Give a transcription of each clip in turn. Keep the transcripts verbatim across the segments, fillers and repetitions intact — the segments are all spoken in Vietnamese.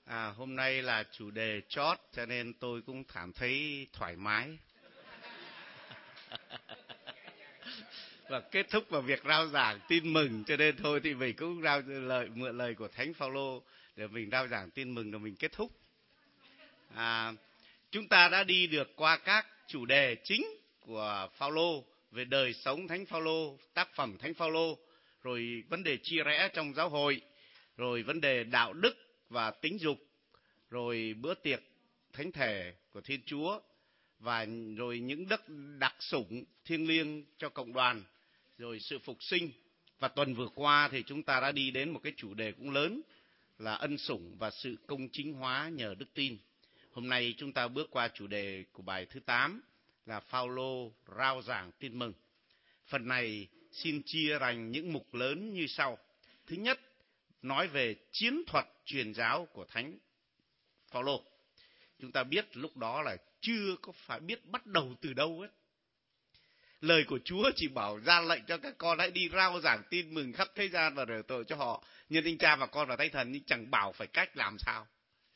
À, hôm nay là chủ đề chót cho nên tôi cũng cảm thấy thoải mái. Và kết thúc vào việc rao giảng tin mừng, cho nên thôi thì mình cũng rao lời mượn lời của Thánh Phaolô để mình rao giảng tin mừng rồi mình kết thúc. À, chúng ta đã đi được qua các chủ đề chính của Phaolô về đời sống Thánh Phaolô, tác phẩm Thánh Phaolô, rồi vấn đề chia rẽ trong giáo hội, rồi vấn đề đạo đức và tính dục, rồi bữa tiệc thánh thể của Thiên Chúa, và rồi những đất đặc sủng thiêng liêng cho cộng đoàn, rồi sự phục sinh. Và tuần vừa qua thì chúng ta đã đi đến một cái chủ đề cũng lớn là ân sủng và sự công chính hóa nhờ đức tin. Hôm nay chúng ta bước qua chủ đề của bài thứ tám là Phaolô rao giảng tin mừng. Phần này xin chia thành những mục lớn như sau. Thứ nhất, nói về chiến thuật truyền giáo của Thánh Phaolô. Chúng ta biết lúc đó là chưa có phải biết bắt đầu từ đâu hết. Lời của Chúa chỉ bảo ra lệnh cho các con hãy đi rao giảng tin mừng khắp thế gian và rửa tội cho họ nhân danh Cha và Con và Thánh Thần, nhưng chẳng bảo phải cách làm sao.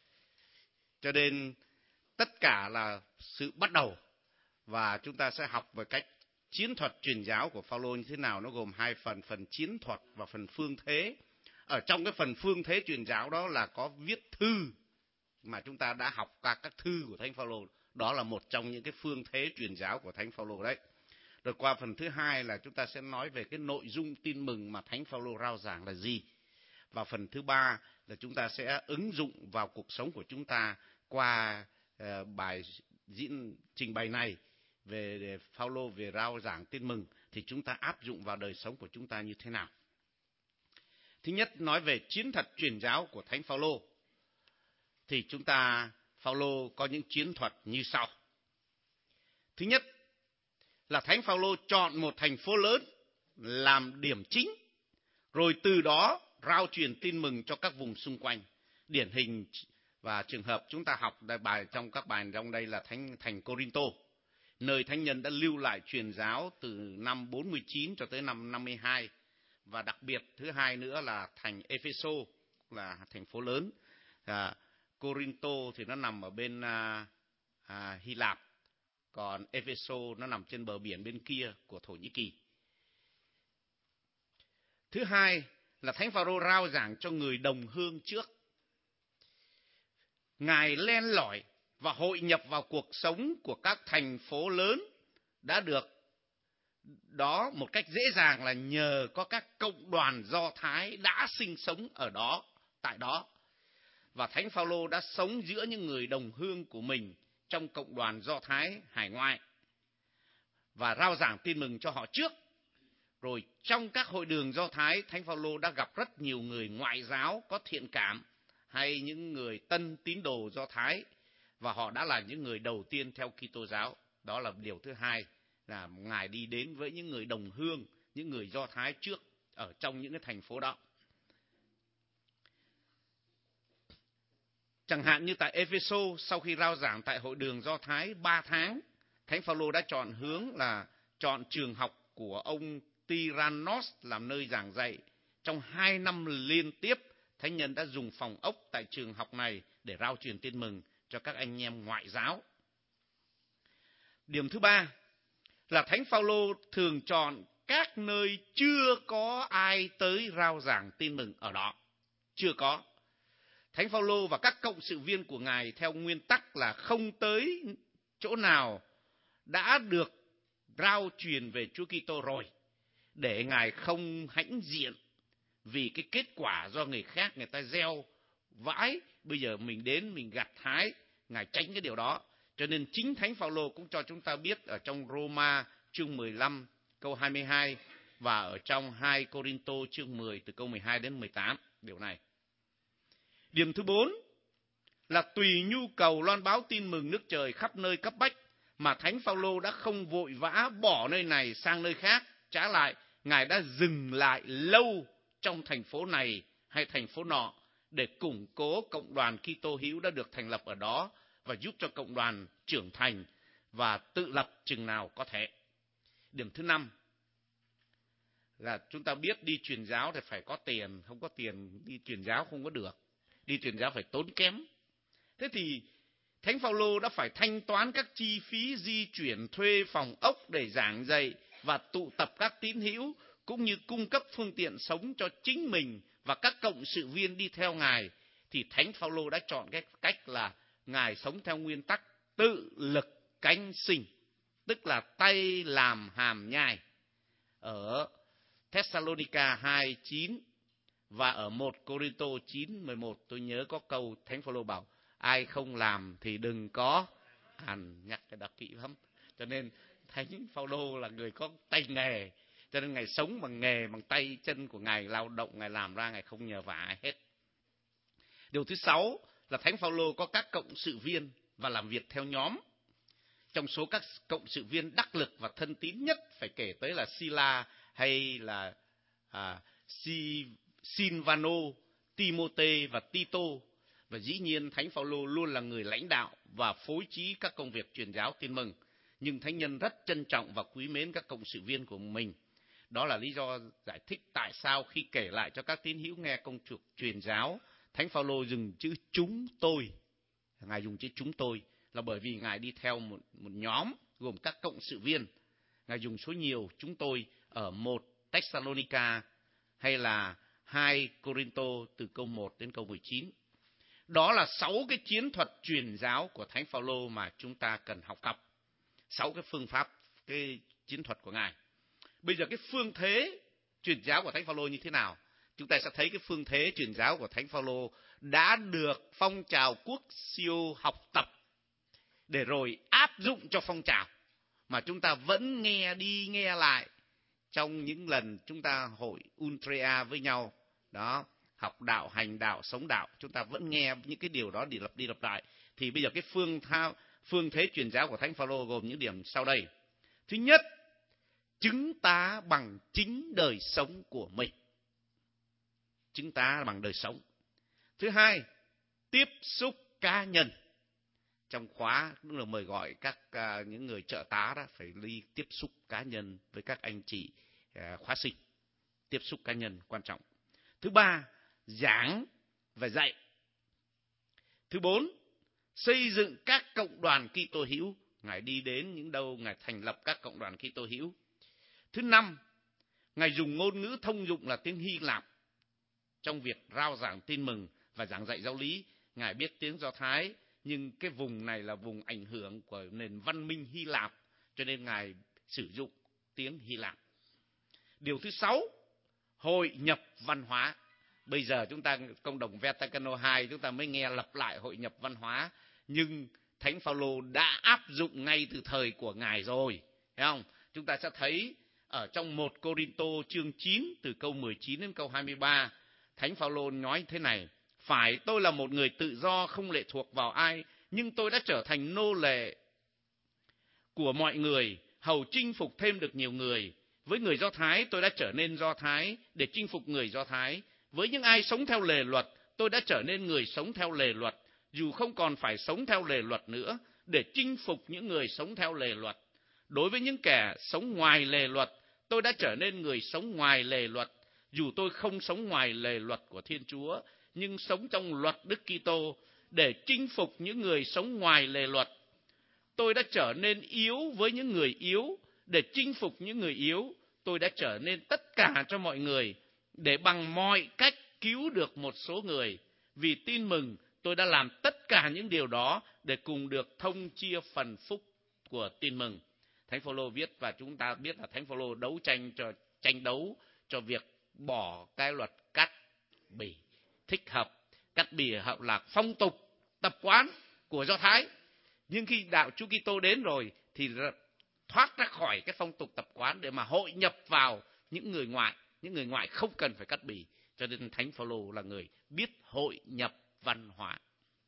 Cho nên tất cả là sự bắt đầu, và chúng ta sẽ học về cách chiến thuật truyền giáo của Phaolô như thế nào. Nó gồm hai phần, phần chiến thuật và phần phương thế. Ở trong cái phần phương thế truyền giáo đó là có viết thư mà chúng ta đã học qua các thư của Thánh Phaolô. Đó là một trong những cái phương thế truyền giáo của Thánh Phaolô đấy. Rồi qua phần thứ hai là chúng ta sẽ nói về cái nội dung tin mừng mà Thánh Phaolô rao giảng là gì. Và phần thứ ba là chúng ta sẽ ứng dụng vào cuộc sống của chúng ta qua uh, bài diễn trình bày này về Phaolô về rao giảng tin mừng, thì chúng ta áp dụng vào đời sống của chúng ta như thế nào. Thứ nhất, nói về chiến thuật truyền giáo của Thánh Phaolô, thì chúng ta Phaolô có những chiến thuật như sau. Thứ nhất là Thánh Phaolô chọn một thành phố lớn làm điểm chính, rồi từ đó rao truyền tin mừng cho các vùng xung quanh. Điển hình và trường hợp chúng ta học bài trong các bài trong đây là thánh thành Corinto, nơi thánh nhân đã lưu lại truyền giáo từ năm bốn mươi chín cho tới năm năm mươi hai. Và đặc biệt thứ hai nữa là thành Epheso, là thành phố lớn. À, Corinto thì nó nằm ở bên à, à, Hy Lạp, còn Epheso nó nằm trên bờ biển bên kia của Thổ Nhĩ Kỳ. Thứ hai là Thánh Phaolô rao giảng cho người đồng hương trước. Ngài len lỏi và hội nhập vào cuộc sống của các thành phố lớn đã được đó một cách dễ dàng là nhờ có các cộng đoàn Do Thái đã sinh sống ở đó, tại đó. Và Thánh Phaolô đã sống giữa những người đồng hương của mình trong cộng đoàn Do Thái hải ngoại và rao giảng tin mừng cho họ trước. Rồi trong các hội đường Do Thái, Thánh Phaolô đã gặp rất nhiều người ngoại giáo có thiện cảm hay những người tân tín đồ Do Thái, và họ đã là những người đầu tiên theo Kitô giáo. Đó là điều thứ hai, là Ngài đi đến với những người đồng hương, những người Do Thái trước ở trong những cái thành phố đó. Chẳng hạn như tại Epheso, sau khi rao giảng tại hội đường Do Thái ba tháng, Thánh Phaolô đã chọn hướng là chọn trường học của ông Tyrannos làm nơi giảng dạy. Trong hai năm liên tiếp, thánh nhân đã dùng phòng ốc tại trường học này để rao truyền tin mừng cho các anh em ngoại giáo. Điểm thứ ba là Thánh Phaolô thường chọn các nơi chưa có ai tới rao giảng tin mừng ở đó. Chưa có. Thánh Phaolô và các cộng sự viên của Ngài theo nguyên tắc là không tới chỗ nào đã được rao truyền về Chúa Kitô rồi, để Ngài không hãnh diện vì cái kết quả do người khác người ta gieo vãi, bây giờ mình đến mình gặt hái. Ngài tránh cái điều đó. Cho nên chính Thánh Phaolô cũng cho chúng ta biết ở trong Roma chương mười lăm câu hai mươi hai và ở trong hai Corinto chương mười từ câu mười hai đến mười tám điều này. Điểm thứ bốn là tùy nhu cầu loan báo tin mừng nước trời khắp nơi cấp bách mà Thánh Phaolô đã không vội vã bỏ nơi này sang nơi khác. Trái lại, Ngài đã dừng lại lâu trong thành phố này hay thành phố nọ để củng cố cộng đoàn Kitô hữu đã được thành lập ở đó và giúp cho cộng đoàn trưởng thành và tự lập chừng nào có thể. Điểm thứ năm là chúng ta biết đi truyền giáo thì phải có tiền, không có tiền đi truyền giáo không có được. đi truyền giáo phải tốn kém. Thế thì Thánh Phaolô đã phải thanh toán các chi phí di chuyển, thuê phòng ốc để giảng dạy và tụ tập các tín hữu, cũng như cung cấp phương tiện sống cho chính mình và các cộng sự viên đi theo Ngài. Thì Thánh Phaolô đã chọn cái cách là Ngài sống theo nguyên tắc tự lực cánh sinh, tức là tay làm hàm nhai. Ở Thessalonica hai chín và ở một Cô-rinh-tô chín mười một, tôi nhớ có câu Thánh Phaolô bảo ai không làm thì đừng có ăn, nhắc cái đặc kỹ lắm. Cho nên Thánh Phaolô là người có tay nghề, cho nên Ngài sống bằng nghề, bằng tay chân của Ngài lao động, Ngài làm ra, Ngài không nhờ vả ai hết. Điều thứ sáu là Thánh Phaolô có các cộng sự viên và làm việc theo nhóm. Trong số các cộng sự viên đắc lực và thân tín nhất phải kể tới là Sila hay là à, si, Silvano, Timôthê và Tito. Và dĩ nhiên Thánh Phaolô luôn là người lãnh đạo và phối trí các công việc truyền giáo tin mừng. Nhưng Thánh Nhân rất trân trọng và quý mến các cộng sự viên của mình. Đó là lý do giải thích tại sao khi kể lại cho các tín hữu nghe công cuộc truyền giáo, Thánh Phaolô dùng chữ chúng tôi. Ngài dùng chữ chúng tôi là bởi vì Ngài đi theo một, một nhóm gồm các cộng sự viên. Ngài dùng số nhiều chúng tôi ở một Thessalonica hay là hai Cô-rinh-tô từ câu một đến câu mười chín. Đó là sáu cái chiến thuật truyền giáo của Thánh Phaolô mà chúng ta cần học tập. Sáu cái phương pháp, cái chiến thuật của Ngài. Bây giờ cái phương thế truyền giáo của Thánh Phaolô như thế nào? Chúng ta sẽ thấy cái phương thế truyền giáo của Thánh Phaolô đã được phong trào Quốc Siêu học tập để rồi áp dụng cho phong trào mà chúng ta vẫn nghe đi nghe lại trong những lần chúng ta hội Ultrea với nhau. Đó, học đạo, hành đạo, sống đạo, chúng ta vẫn nghe những cái điều đó đi lặp đi lặp lại. Thì bây giờ cái phương thao, phương thế truyền giáo của Thánh Phaolô gồm những điểm sau đây. Thứ nhất, chứng tá bằng chính đời sống của mình. Chứng tá bằng đời sống. Thứ hai, tiếp xúc cá nhân. Trong khóa cũng là mời gọi các uh, những người trợ tá đó phải đi tiếp xúc cá nhân với các anh chị uh, khóa sinh. Tiếp xúc cá nhân quan trọng. Thứ ba, giảng và dạy. Thứ bốn, xây dựng các cộng đoàn Kitô hữu. Ngài đi đến những đâu Ngài thành lập các cộng đoàn Kitô hữu. Thứ năm, Ngài dùng ngôn ngữ thông dụng là tiếng Hy Lạp trong việc rao giảng tin mừng và giảng dạy giáo lý. Ngài biết tiếng Do Thái, nhưng cái vùng này là vùng ảnh hưởng của nền văn minh Hy Lạp, cho nên Ngài sử dụng tiếng Hy Lạp. Điều thứ sáu, hội nhập văn hóa. Bây giờ chúng ta cộng đồng Vaticano hai chúng ta mới nghe lặp lại hội nhập văn hóa, nhưng Thánh Phaolô đã áp dụng ngay từ thời của Ngài rồi, thấy không? Chúng ta sẽ thấy ở trong một Cô-rinh-tô chương chín từ câu mười chín đến câu hai mươi ba, Thánh Phaolô nói thế này: phải tôi là một người tự do không lệ thuộc vào ai, nhưng tôi đã trở thành nô lệ của mọi người, hầu chinh phục thêm được nhiều người. Với người Do Thái tôi đã trở nên Do Thái để chinh phục người Do Thái. Với những ai sống theo lề luật, tôi đã trở nên người sống theo lề luật, dù không còn phải sống theo lề luật nữa, để chinh phục những người sống theo lề luật. Đối với những kẻ sống ngoài lề luật, tôi đã trở nên người sống ngoài lề luật, dù tôi không sống ngoài lề luật của Thiên Chúa, nhưng sống trong luật Đức Kitô để chinh phục những người sống ngoài lề luật. Tôi đã trở nên yếu với những người yếu để chinh phục những người yếu. Tôi đã trở nên tất cả cho mọi người để bằng mọi cách cứu được một số người. Vì tin mừng, tôi đã làm tất cả những điều đó để cùng được thông chia phần phúc của tin mừng. Thánh Phaolô viết, và chúng ta biết là Thánh Phaolô đấu tranh cho tranh đấu cho việc bỏ cái luật cắt bỉ thích hợp. Cắt bỉ hợp là phong tục tập quán của Do Thái, nhưng khi đạo Chúa Kitô đến rồi thì thoát ra khỏi cái phong tục tập quán để mà hội nhập vào những người ngoại. Những người ngoại không cần phải cắt bỉ, cho nên Thánh Phaolô là người biết hội nhập văn hóa.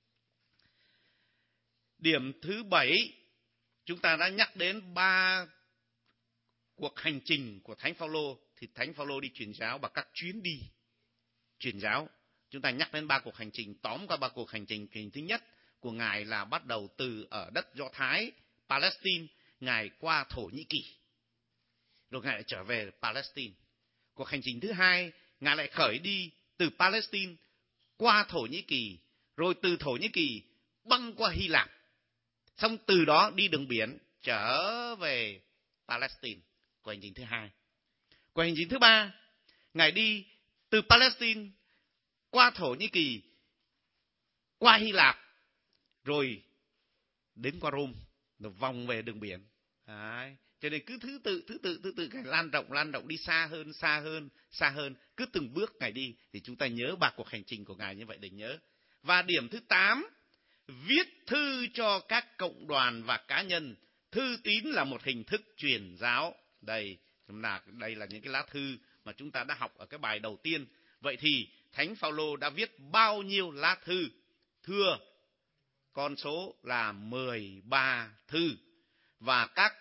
Điểm thứ bảy, chúng ta đã nhắc đến ba cuộc hành trình của Thánh Phaolô. Thì Thánh Phaolô đi truyền giáo bằng các chuyến đi truyền giáo. Chúng ta nhắc đến ba cuộc hành trình, tóm qua ba cuộc hành trình. Hành thứ nhất của Ngài là bắt đầu từ ở đất Do Thái, Palestine, Ngài qua Thổ Nhĩ Kỳ, rồi Ngài lại trở về Palestine. Cuộc hành trình thứ hai, Ngài lại khởi đi từ Palestine qua Thổ Nhĩ Kỳ, rồi từ Thổ Nhĩ Kỳ băng qua Hy Lạp, xong từ đó đi đường biển trở về Palestine. Cuộc hành trình thứ hai. Cuộc hành trình thứ ba, Ngài đi từ Palestine qua Thổ Nhĩ Kỳ, qua Hy Lạp, rồi đến qua Rome, rồi vòng về đường biển. Đấy. Cho nên cứ thứ tự, thứ tự, thứ tự, Ngài lan rộng, lan rộng, đi xa hơn, xa hơn, xa hơn. Cứ từng bước Ngài đi, thì chúng ta nhớ ba cuộc hành trình của Ngài như vậy để nhớ. Và điểm thứ tám, viết thư cho các cộng đoàn và cá nhân. Thư tín là một hình thức truyền giáo. Đây, là, đây là những cái lá thư mà chúng ta đã học ở cái bài đầu tiên. Vậy thì Thánh Phaolô đã viết bao nhiêu lá thư? Thưa, con số là mười ba thư. Và các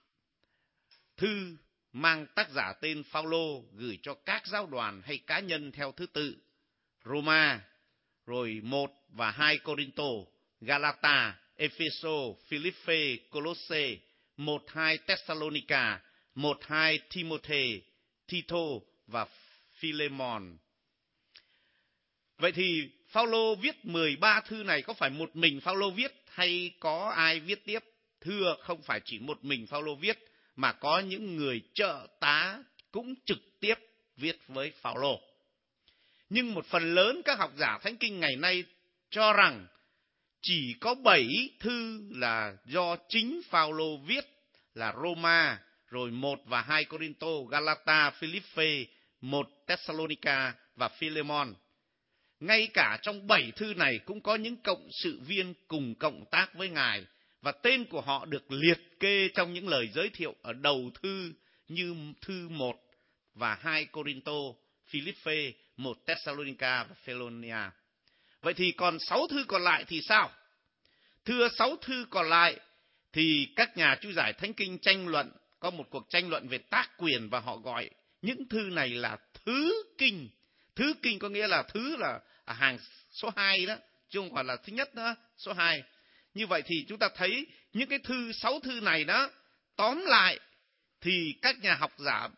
thư mang tác giả tên Phaolô gửi cho các giáo đoàn hay cá nhân theo thứ tự: Roma, rồi một và hai Corinto, Galata, Epheso, Philippe, Colosse, một hai Thessalonica, một hai Timôthê, Tito và Philemon. Vậy thì Phaolô viết mười ba thư này có phải một mình Phaolô viết hay có ai viết tiếp? Thưa, không phải chỉ một mình Phaolô viết, mà có những người trợ tá cũng trực tiếp viết với Phaolô. Nhưng một phần lớn các học giả Thánh Kinh ngày nay cho rằng chỉ có bảy thư là do chính Phaolô viết, là Roma, rồi một và hai Corinto, Galata, Philippe, một Thessalonica và Philemon. Ngay cả trong bảy thư này cũng có những cộng sự viên cùng cộng tác với Ngài, và tên của họ được liệt kê trong những lời giới thiệu ở đầu thư như thư một và hai Corinto, Philippe, một Thessalonica và Philonia. Vậy thì còn sáu thư còn lại thì sao? Thưa, sáu thư còn lại thì các nhà chú giải Thánh Kinh tranh luận, có một cuộc tranh luận về tác quyền, và họ gọi những thư này là thứ kinh. Thứ kinh có nghĩa là thứ là hàng số hai đó, chứ không phải là thứ nhất nữa, số hai. Như vậy thì chúng ta thấy những cái thư, sáu thư này đó, tóm lại thì các nhà học giả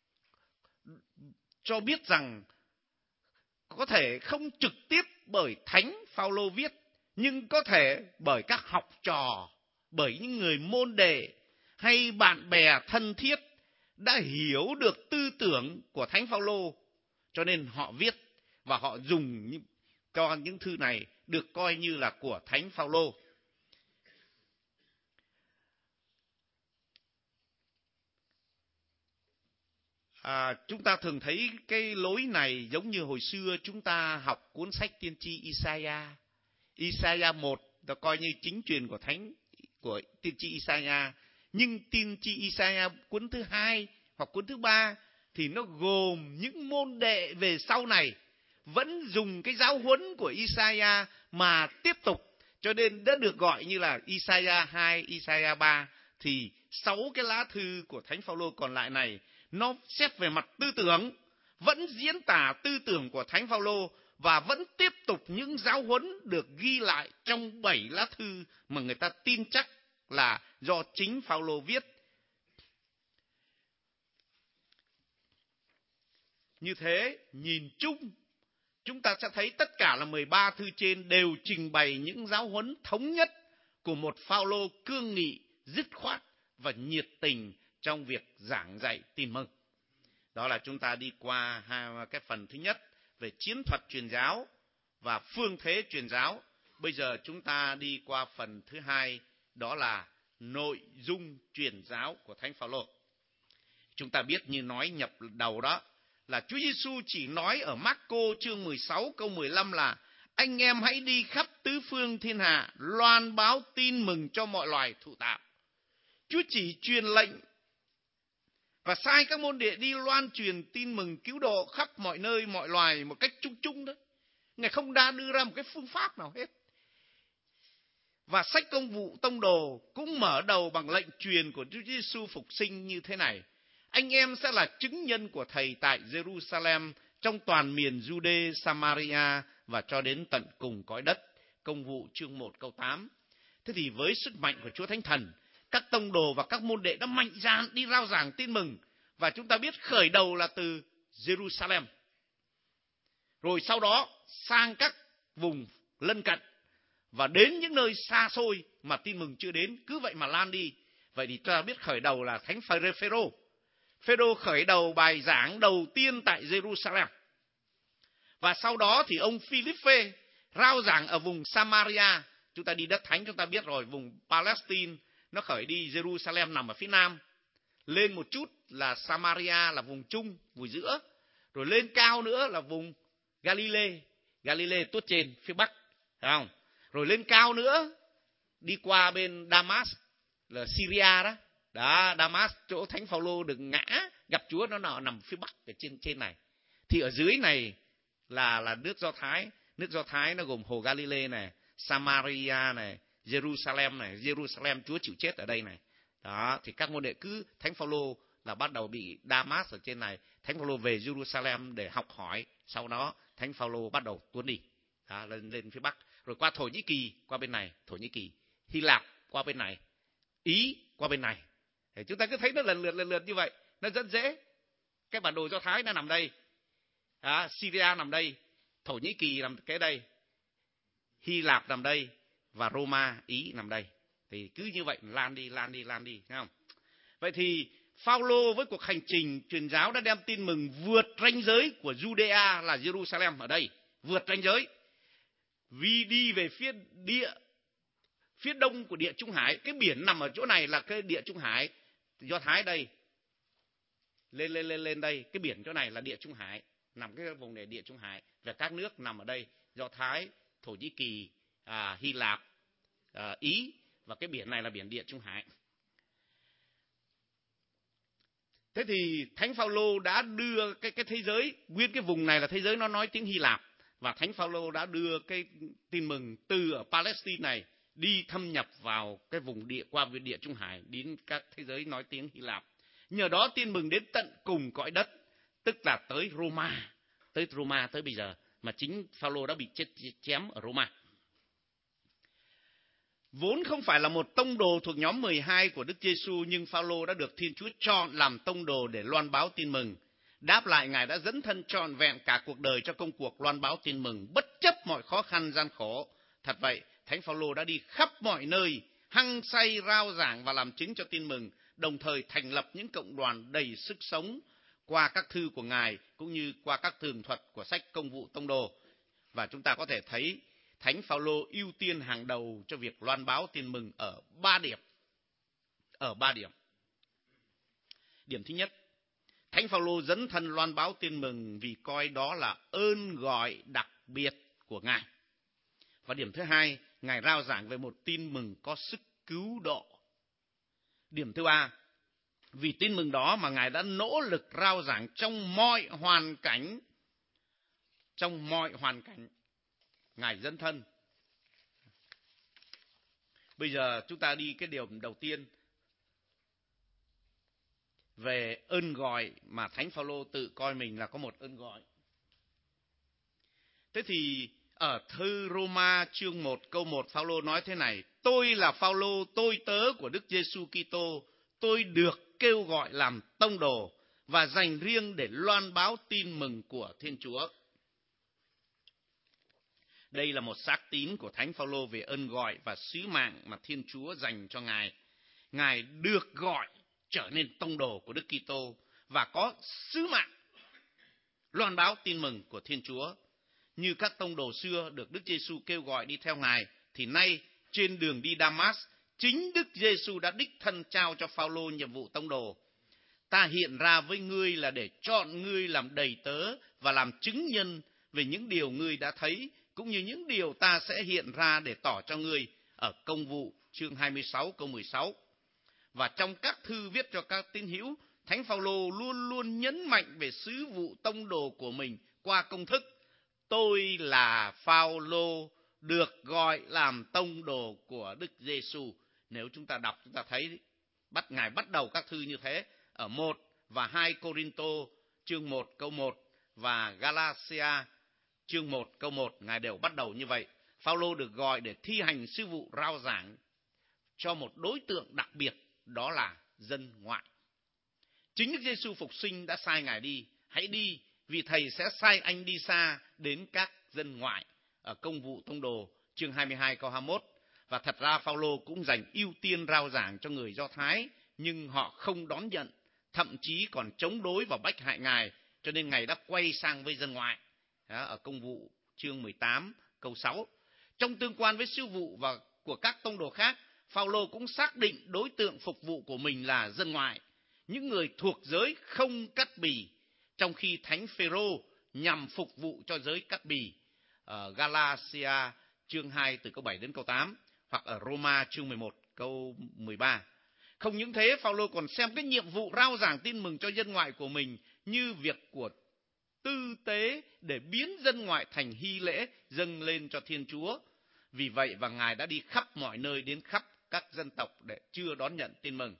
cho biết rằng có thể không trực tiếp bởi Thánh Phaolô viết, nhưng có thể bởi các học trò, bởi những người môn đệ hay bạn bè thân thiết đã hiểu được tư tưởng của Thánh Phaolô, cho nên họ viết và họ dùng cho những thư này được coi như là của Thánh Phaolô. À, chúng ta thường thấy cái lối này giống như hồi xưa chúng ta học cuốn sách tiên tri Isaiah. Isaiah một ta coi như chính truyền của Thánh của tiên tri Isaiah, nhưng tiên tri Isaiah cuốn thứ hai hoặc cuốn thứ ba thì nó gồm những môn đệ về sau này vẫn dùng cái giáo huấn của Isaiah mà tiếp tục, cho nên đã được gọi như là Isaiah hai, Isaiah ba. Thì sáu cái lá thư của Thánh Phaolô còn lại này, nó xét về mặt tư tưởng, vẫn diễn tả tư tưởng của Thánh Phaolô và vẫn tiếp tục những giáo huấn được ghi lại trong bảy lá thư mà người ta tin chắc là do chính Phaolô viết. Như thế, nhìn chung, chúng ta sẽ thấy tất cả là mười ba thư trên đều trình bày những giáo huấn thống nhất của một Phaolô cương nghị, dứt khoát và nhiệt tình trong việc giảng dạy tin mừng. Đó là chúng ta đi qua hai cái phần thứ nhất về chiến thuật truyền giáo và phương thế truyền giáo. Bây giờ chúng ta đi qua phần thứ hai, đó là nội dung truyền giáo của Thánh Phaolô. Chúng ta biết như nói nhập đầu đó là Chúa Giêsu chỉ nói ở Mác-cô chương mười sáu câu mười lăm là: anh em hãy đi khắp tứ phương thiên hạ, loan báo tin mừng cho mọi loài thụ tạo. Chúa chỉ truyền lệnh và sai các môn đệ đi loan truyền tin mừng cứu độ khắp mọi nơi mọi loài một cách chung chung đó. Ngài không đã đưa ra một cái phương pháp nào hết. Và sách Công vụ Tông đồ cũng mở đầu bằng lệnh truyền của Chúa Giêsu phục sinh như thế này: anh em sẽ là chứng nhân của Thầy tại Jerusalem, trong toàn miền Jude, Samaria và cho đến tận cùng cõi đất. Công vụ chương một câu tám. Thế thì với sức mạnh của Chúa Thánh Thần, các tông đồ và các môn đệ đã mạnh dạn đi rao giảng tin mừng. Và chúng ta biết khởi đầu là từ Jerusalem. rồi sau đó sang các vùng lân cận và đến những nơi xa xôi mà tin mừng chưa đến, cứ vậy mà lan đi. Vậy thì ta biết khởi đầu là thánh Phêrô. Phêrô khởi đầu bài giảng đầu tiên tại Jerusalem. Và sau đó thì ông Philippe rao giảng ở vùng Samaria. Chúng ta đi đất thánh chúng ta biết rồi, vùng Palestine nó khởi đi, Jerusalem nằm ở phía nam. Lên một chút là Samaria là vùng trung, vùng giữa. Rồi lên cao nữa là vùng Galilee, Galilee tuốt trên phía bắc, phải không? Rồi lên cao nữa đi qua bên Damas là Syria đó. Đó, Damas chỗ thánh Phaolô được ngã gặp Chúa nó nằm phía bắc ở trên trên này. Thì ở dưới này là là nước Do Thái, nước Do Thái nó gồm hồ Galilee này, Samaria này, Jerusalem này, Jerusalem Chúa chịu chết ở đây này. Đó, thì các môn đệ cứ thánh Phaolô là bắt đầu bị Damas ở trên này, thánh Phaolô về Jerusalem để học hỏi, sau đó thánh Phaolô bắt đầu tuôn đi. Đó, lên lên phía bắc, rồi qua Thổ Nhĩ Kỳ qua bên này, Thổ Nhĩ Kỳ, Hy Lạp qua bên này, Ý qua bên này. Để chúng ta cứ thấy nó lần lượt lần lượt như vậy, nó rất dễ. Cái bản đồ Do Thái nó nằm đây, đó, Syria nằm đây, Thổ Nhĩ Kỳ nằm cái đây, Hy Lạp nằm đây và Roma, Ý nằm đây. Thì cứ như vậy lan đi, lan đi, lan đi, thấy không? Vậy thì Phaolô với cuộc hành trình truyền giáo đã đem tin mừng vượt ranh giới của Judea là Jerusalem ở đây, vượt ranh giới. Vì đi về phía địa phía đông của Địa Trung Hải, cái biển nằm ở chỗ này là cái Địa Trung Hải, Do Thái đây. Lên lên lên lên đây, cái biển chỗ này là Địa Trung Hải, nằm cái vùng này Địa Trung Hải, và các nước nằm ở đây, Do Thái, Thổ Nhĩ Kỳ, à, Hy Lạp, à, Ý, và cái biển này là biển Địa Trung Hải. Thế thì thánh Phaolô đã đưa cái cái thế giới, nguyên cái vùng này là thế giới nó nói tiếng Hy Lạp, và thánh Phaolô đã đưa cái tin mừng từ ở Palestine này đi thâm nhập vào cái vùng địa qua Địa Trung Hải đến các thế giới nói tiếng Hy Lạp. Nhờ đó tin mừng đến tận cùng cõi đất, tức là tới Roma, tới Roma tới bây giờ, mà chính Phaolô đã bị chết chém ở Roma. Vốn không phải là một tông đồ thuộc nhóm mười hai của Đức Giêsu, nhưng Phaolô đã được Thiên Chúa chọn làm tông đồ để loan báo tin mừng. Đáp lại, Ngài đã dấn thân trọn vẹn cả cuộc đời cho công cuộc loan báo tin mừng, bất chấp mọi khó khăn gian khổ. Thật vậy, thánh Phaolô đã đi khắp mọi nơi, hăng say rao giảng và làm chứng cho tin mừng, đồng thời thành lập những cộng đoàn đầy sức sống qua các thư của Ngài cũng như qua các tường thuật của sách Công vụ Tông đồ. Và chúng ta có thể thấy thánh Phaolô ưu tiên hàng đầu cho việc loan báo tin mừng ở ba điểm. Ở ba điểm. Điểm thứ nhất, thánh Phaolô dấn thân loan báo tin mừng vì coi đó là ơn gọi đặc biệt của Ngài. Và điểm thứ hai, Ngài rao giảng về một tin mừng có sức cứu độ. Điểm thứ ba, vì tin mừng đó mà Ngài đã nỗ lực rao giảng trong mọi hoàn cảnh. Trong mọi hoàn cảnh, Ngài dấn thân. Bây giờ chúng ta đi cái điều đầu tiên về ơn gọi mà thánh Phaolô tự coi mình là có một ơn gọi. Thế thì ở thư Roma chương một câu một, Phaolô nói thế này: Tôi là Phaolô, tôi tớ của Đức Giêsu Kitô, tôi được kêu gọi làm tông đồ và dành riêng để loan báo tin mừng của Thiên Chúa. Đây là một xác tín của thánh Phaolô về ơn gọi và sứ mạng mà Thiên Chúa dành cho Ngài. Ngài được gọi trở nên tông đồ của Đức Kitô và có sứ mạng loan báo tin mừng của Thiên Chúa. Như các tông đồ xưa được Đức Giêsu kêu gọi đi theo Ngài, thì nay trên đường đi Damas, chính Đức Giêsu đã đích thân trao cho Phaolô nhiệm vụ tông đồ. Ta hiện ra với ngươi là để chọn ngươi làm đầy tớ và làm chứng nhân về những điều ngươi đã thấy, cũng như những điều ta sẽ hiện ra để tỏ cho ngươi ở Công vụ chương hai mươi sáu câu mười sáu. Và trong các thư viết cho các tín hữu, thánh Phaolô luôn luôn nhấn mạnh về sứ vụ tông đồ của mình qua công thức: Tôi là Phaolô, được gọi làm tông đồ của Đức Giêsu. Nếu chúng ta đọc, chúng ta thấy bắt Ngài bắt đầu các thư như thế ở một và hai Cô-rinh-tô chương một câu một và Galatia chương một câu một, Ngài đều bắt đầu như vậy. Phaolô được gọi để thi hành sứ vụ rao giảng cho một đối tượng đặc biệt, đó là dân ngoại. Chính Đức Giêsu phục sinh đã sai Ngài đi: Hãy đi vì thầy sẽ sai anh đi xa đến các dân ngoại. Ở Công vụ Tông đồ chương hai mươi hai câu hai mươi mốt. Và thật ra Phao-lô cũng dành ưu tiên rao giảng cho người Do Thái, nhưng họ không đón nhận, thậm chí còn chống đối và bách hại Ngài, cho nên Ngài đã quay sang với dân ngoại. Đó, ở Công vụ chương mười tám câu sáu. Trong tương quan với sứ vụ và của các tông đồ khác, Phao-lô cũng xác định đối tượng phục vụ của mình là dân ngoại, những người thuộc giới không cắt bì, trong khi Thánh Phêrô nhằm phục vụ cho giới cắt bì. Ở Galatia chương hai từ câu bảy đến câu tám, hoặc ở Roma chương mười một câu mười ba. Không những thế, Phao-lô còn xem cái nhiệm vụ rao giảng tin mừng cho dân ngoại của mình như việc của tư tế để biến dân ngoại thành hy lễ dâng lên cho Thiên Chúa. Vì vậy và Ngài đã đi khắp mọi nơi, đến khắp các dân tộc để chưa đón nhận tin mừng.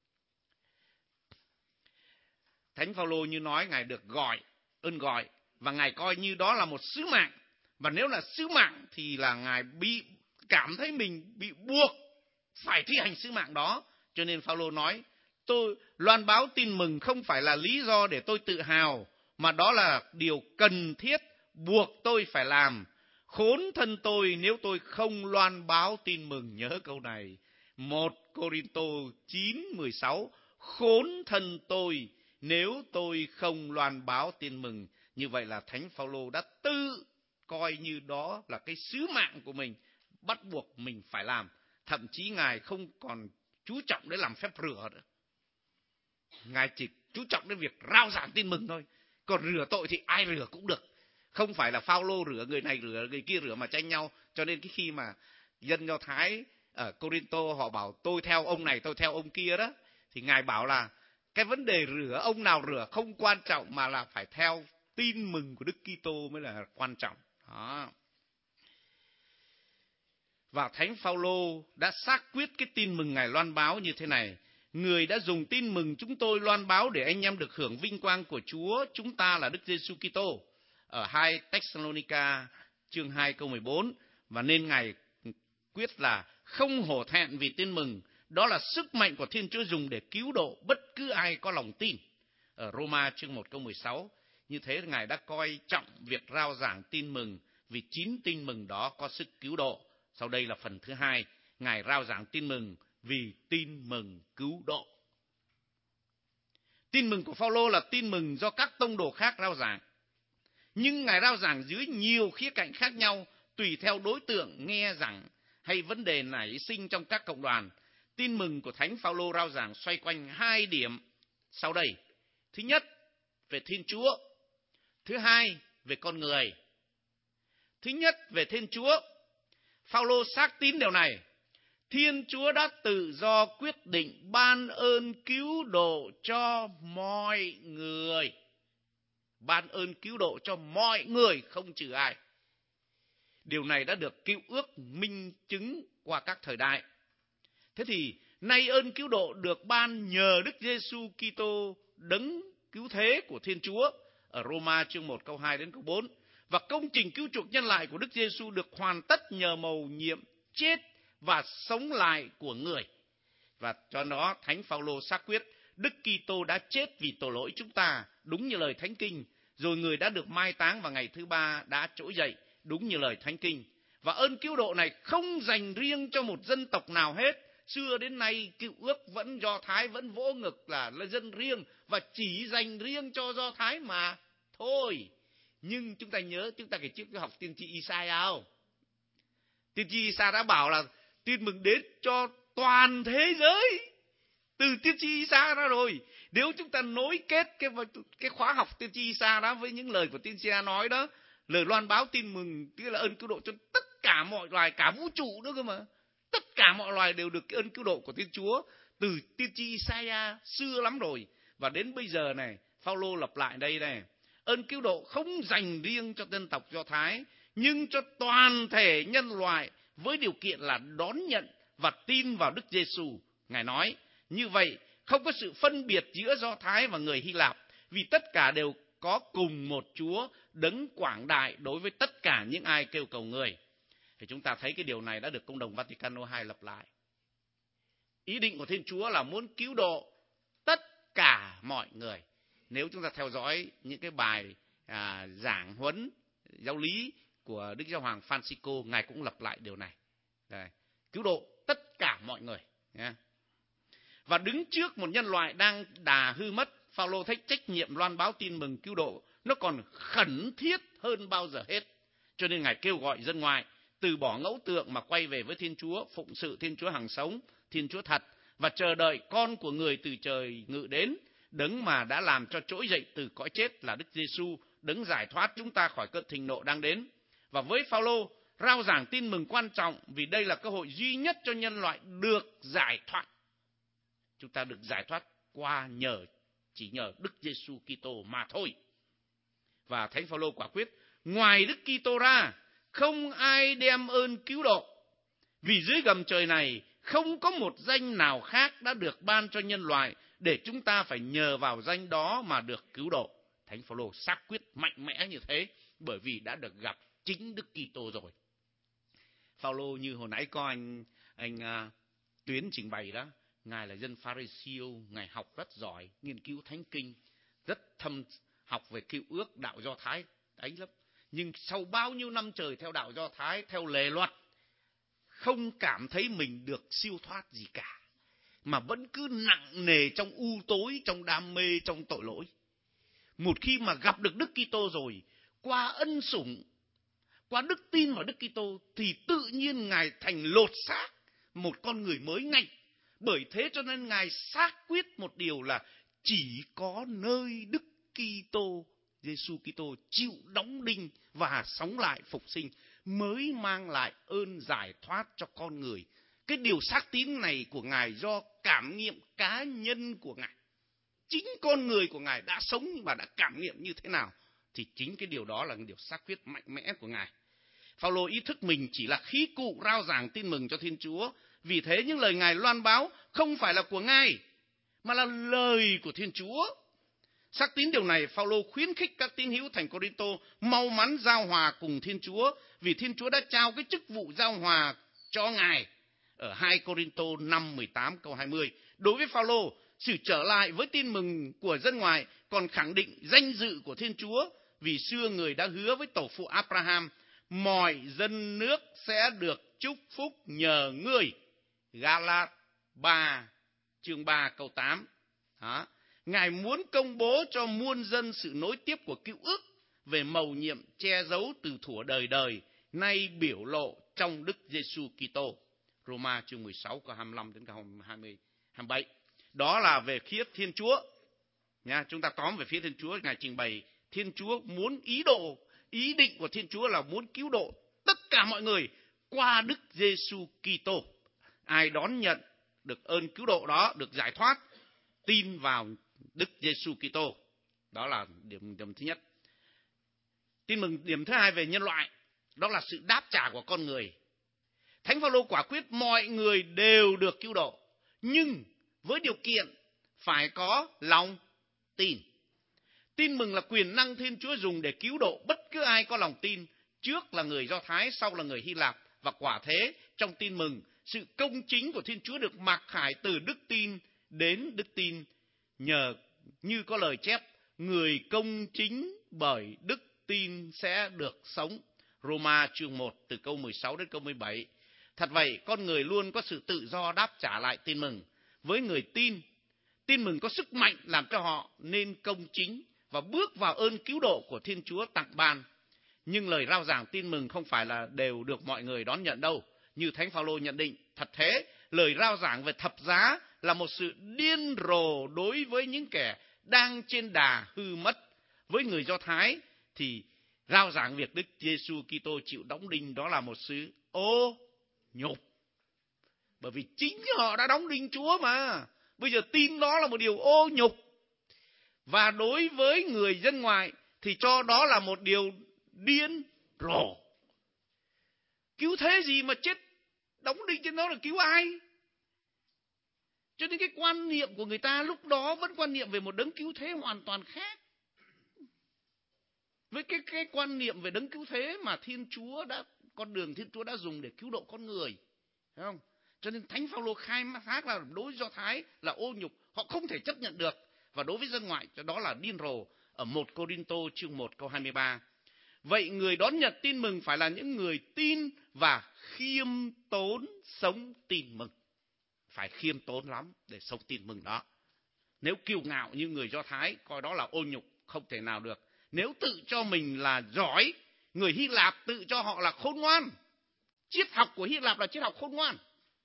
Thánh Phao-lô như nói, Ngài được gọi, ơn gọi, và Ngài coi như đó là một sứ mạng. Và nếu là sứ mạng thì là Ngài bị cảm thấy mình bị buộc phải thi hành sứ mạng đó. Cho nên Phao-lô nói, tôi loan báo tin mừng không phải là lý do để tôi tự hào, mà đó là điều cần thiết buộc tôi phải làm. Khốn thân tôi nếu tôi không loan báo tin mừng. Nhớ câu này, một Cô-rinh-tô chín mười sáu. Khốn thân tôi nếu tôi không loan báo tin mừng. Như vậy là Thánh Phao-lô đã tự coi như đó là cái sứ mạng của mình, bắt buộc mình phải làm. Thậm chí Ngài không còn chú trọng đến làm phép rửa nữa. Ngài chỉ chú trọng đến việc rao giảng tin mừng thôi. Còn rửa tội thì ai rửa cũng được. Không phải là Phao-lô rửa người này rửa người kia rửa mà tranh nhau. Cho nên cái khi mà dân Do Thái ở Cô-rinh-tô họ bảo tôi theo ông này, tôi theo ông kia đó, thì Ngài bảo là cái vấn đề rửa ông nào rửa không quan trọng, mà là phải theo tin mừng của Đức Kitô mới là quan trọng. Đó. Và Thánh Phao-lô đã xác quyết cái tin mừng Ngài loan báo như thế này: Người đã dùng tin mừng chúng tôi loan báo để anh em được hưởng vinh quang của Chúa chúng ta là Đức Giêsu Kitô. Ở hai Tếch-sa-lô-ni-ca chương hai câu mười bốn. Và nên Ngài quyết là không hổ thẹn vì tin mừng, đó là sức mạnh của Thiên Chúa dùng để cứu độ bất cứ ai có lòng tin. Ở Roma chương một câu mười sáu. Như thế Ngài đã coi trọng việc rao giảng tin mừng, vì chính tin mừng đó có sức cứu độ. Sau đây là phần thứ hai, Ngài rao giảng tin mừng vì tin mừng cứu độ. Tin mừng của Phao-lô là tin mừng do các tông đồ khác rao giảng, nhưng Ngài rao giảng dưới nhiều khía cạnh khác nhau, tùy theo đối tượng nghe giảng hay vấn đề nảy sinh trong các cộng đoàn. Tin mừng của Thánh Phao-lô rao giảng xoay quanh hai điểm sau đây. Thứ nhất, về Thiên Chúa. Thứ hai, về con người. Thứ nhất, về Thiên Chúa. Phao-lô xác tín điều này: Thiên Chúa đã tự do quyết định ban ơn cứu độ cho mọi người. Ban ơn cứu độ cho mọi người, không trừ ai. Điều này đã được Cựu Ước minh chứng qua các thời đại. Thế thì nay ơn cứu độ được ban nhờ Đức Giêsu Kitô, đấng cứu thế của Thiên Chúa. Ở Roma chương một câu hai đến câu bốn. Và công trình cứu chuộc nhân lại của Đức Giêsu được hoàn tất nhờ mầu nhiệm chết và sống lại của người. Và cho nó Thánh Phao-lô xác quyết Đức Kitô đã chết vì tội lỗi chúng ta, đúng như lời Thánh Kinh. Rồi người đã được mai táng và ngày thứ ba đã trỗi dậy, đúng như lời Thánh Kinh. Và ơn cứu độ này không dành riêng cho một dân tộc nào hết. Xưa đến nay Cựu Ước vẫn Do Thái vẫn vỗ ngực là, là dân riêng, và chỉ dành riêng cho Do Thái mà thôi. Nhưng chúng ta nhớ, chúng ta kể trước cái học tiên tri Isaiah không? Tiên tri Isaiah đã bảo là tin mừng đến cho toàn thế giới. Từ tiên tri Isaiah ra rồi. Nếu chúng ta nối kết cái, cái khóa học tiên tri Isaiah đó với những lời của tiên tri nói đó, lời loan báo tin mừng, tức là ơn cứu độ cho tất cả mọi loài, cả vũ trụ nữa cơ mà. Tất cả mọi loài đều được cái ơn cứu độ của Thiên Chúa từ tiên tri Isaiah xưa lắm rồi. Và đến bây giờ này, Phao-lô lặp lại đây này: ơn cứu độ không dành riêng cho dân tộc Do Thái, nhưng cho toàn thể nhân loại, với điều kiện là đón nhận và tin vào Đức Giêsu. Ngài nói như vậy không có sự phân biệt giữa Do Thái và người Hy Lạp, vì tất cả đều có cùng một Chúa, đấng quảng đại đối với tất cả những ai kêu cầu người. Thì chúng ta thấy cái điều này đã được Công đồng Vaticano hai lặp lại. Ý định của Thiên Chúa là muốn cứu độ tất cả mọi người. Nếu chúng ta theo dõi những cái bài à, giảng huấn giáo lý của Đức Giáo hoàng Francisco, ngài cũng lặp lại điều này. Đây, cứu độ tất cả mọi người. Nha. Và đứng trước một nhân loại đang đà hư mất, Phao-lô thấy trách nhiệm loan báo tin mừng cứu độ nó còn khẩn thiết hơn bao giờ hết. Cho nên ngài kêu gọi dân ngoại từ bỏ ngẫu tượng mà quay về với Thiên Chúa, phụng sự Thiên Chúa hằng sống, Thiên Chúa thật, và chờ đợi con của người từ trời ngự đến, đấng mà đã làm cho trỗi dậy từ cõi chết là Đức Giêsu, đấng giải thoát chúng ta khỏi cơn thịnh nộ đang đến. Và với Phao-lô, rao giảng tin mừng quan trọng vì đây là cơ hội duy nhất cho nhân loại được giải thoát. Chúng ta được giải thoát qua nhờ chỉ nhờ Đức Giêsu Kitô mà thôi. Và Thánh Phao-lô quả quyết, ngoài Đức Kitô ra, không ai đem ơn cứu độ. Vì dưới gầm trời này không có một danh nào khác đã được ban cho nhân loại để chúng ta phải nhờ vào danh đó mà được cứu độ. Thánh Phao-lô xác quyết mạnh mẽ như thế bởi vì đã được gặp chính Đức Kitô rồi. Phao-lô như hồi nãy có anh anh uh, Tuyến trình bày đó, ngài là dân Pha-ri-siêu, ngài học rất giỏi, nghiên cứu Thánh Kinh, rất thâm học về Cựu Ước, đạo Do Thái ấy lắm. Nhưng sau bao nhiêu năm trời theo đạo Do Thái, theo lề luật, không cảm thấy mình được siêu thoát gì cả, mà vẫn cứ nặng nề trong u tối, trong đam mê, trong tội lỗi. Một khi mà gặp được Đức Kitô rồi, qua ân sủng, qua đức tin vào Đức Kitô, thì tự nhiên ngài thành lột xác một con người mới ngay. Bởi thế cho nên ngài xác quyết một điều là chỉ có nơi Đức Kitô, Giêsu Kitô chịu đóng đinh và sống lại phục sinh mới mang lại ơn giải thoát cho con người. Cái điều xác tín này của ngài do cảm nghiệm cá nhân của ngài. Chính con người của ngài đã sống và đã cảm nghiệm như thế nào, thì chính cái điều đó là điều xác quyết mạnh mẽ của ngài. Phao-lô ý thức mình chỉ là khí cụ rao giảng tin mừng cho Thiên Chúa. Vì thế những lời ngài loan báo không phải là của ngài, mà là lời của Thiên Chúa. Xác tín điều này, Phao-lô khuyến khích các tín hữu thành Cô-rinh-tô mau mắn giao hòa cùng Thiên Chúa, vì Thiên Chúa đã trao cái chức vụ giao hòa cho ngài. Ở hai Cô-rinh-tô năm mười tám câu hai mươi. Đối với Phao-lô, sự trở lại với tin mừng của dân ngoại còn khẳng định danh dự của Thiên Chúa, vì xưa người đã hứa với tổ phụ Abraham, mọi dân nước sẽ được chúc phúc nhờ ngươi. Ga-la ba chương ba câu tám. Đó. Ngài muốn công bố cho muôn dân sự nối tiếp của cựu ước về mầu nhiệm che giấu từ thuở đời đời, nay biểu lộ trong Đức Giêsu Kitô. Roma chương mười sáu câu hai mươi lăm đến câu hai mươi, hai mươi bảy. Đó là về phía Thiên Chúa. Nha, chúng ta tóm về phía Thiên Chúa, ngài trình bày Thiên Chúa muốn ý đồ, ý định của Thiên Chúa là muốn cứu độ tất cả mọi người qua Đức Giêsu Kitô. Ai đón nhận được ơn cứu độ đó, được giải thoát, tin vào Đức Giêsu Kitô. Đó là điểm, điểm thứ nhất. Tin mừng điểm thứ hai về nhân loại, đó là sự đáp trả của con người. Thánh Phao-lô quả quyết mọi người đều được cứu độ, nhưng với điều kiện phải có lòng tin. Tin mừng là quyền năng Thiên Chúa dùng để cứu độ bất cứ ai có lòng tin. Trước là người Do Thái, sau là người Hy Lạp. Và quả thế, trong tin mừng, sự công chính của Thiên Chúa được mặc khải từ đức tin đến đức tin. Nhờ như có lời chép, người công chính bởi đức tin sẽ được sống. Roma chương một từ câu mười sáu đến câu mười bảy. Thật vậy, con người luôn có sự tự do đáp trả lại tin mừng. Với người tin, tin mừng có sức mạnh làm cho họ nên công chính và bước vào ơn cứu độ của Thiên Chúa tặng ban. Nhưng lời rao giảng tin mừng không phải là đều được mọi người đón nhận đâu. Như Thánh Phao-lô nhận định, thật thế, lời rao giảng về thập giá là một sự điên rồ đối với những kẻ đang trên đà hư mất. Với người Do Thái thì rao giảng việc Đức Giêsu Kitô chịu đóng đinh đó là một sự ô nhục. Bởi vì chính họ đã đóng đinh Chúa mà. Bây giờ tin đó là một điều ô nhục. Và đối với người dân ngoại thì cho đó là một điều điên rồ. Cứu thế gì mà chết đóng đinh trên đó là cứu ai? Cho nên cái quan niệm của người ta lúc đó vẫn quan niệm về một đấng cứu thế hoàn toàn khác. Với cái, cái quan niệm về đấng cứu thế mà Thiên Chúa đã, con đường Thiên Chúa đã dùng để cứu độ con người. Thấy không? Cho nên Thánh Phao-lô khai thác là đối với Do Thái là ô nhục, họ không thể chấp nhận được. Và đối với dân ngoại đó là điên rồ. ở một Cô-rinh-tô chương một câu hai mươi ba. Vậy người đón nhận tin mừng phải là những người tin và khiêm tốn sống tin mừng. Phải khiêm tốn lắm để sống tin mừng đó. Nếu kiêu ngạo như người Do Thái, coi đó là ô nhục, không thể nào được. Nếu tự cho mình là giỏi, người Hy Lạp tự cho họ là khôn ngoan. Triết học của Hy Lạp là triết học khôn ngoan.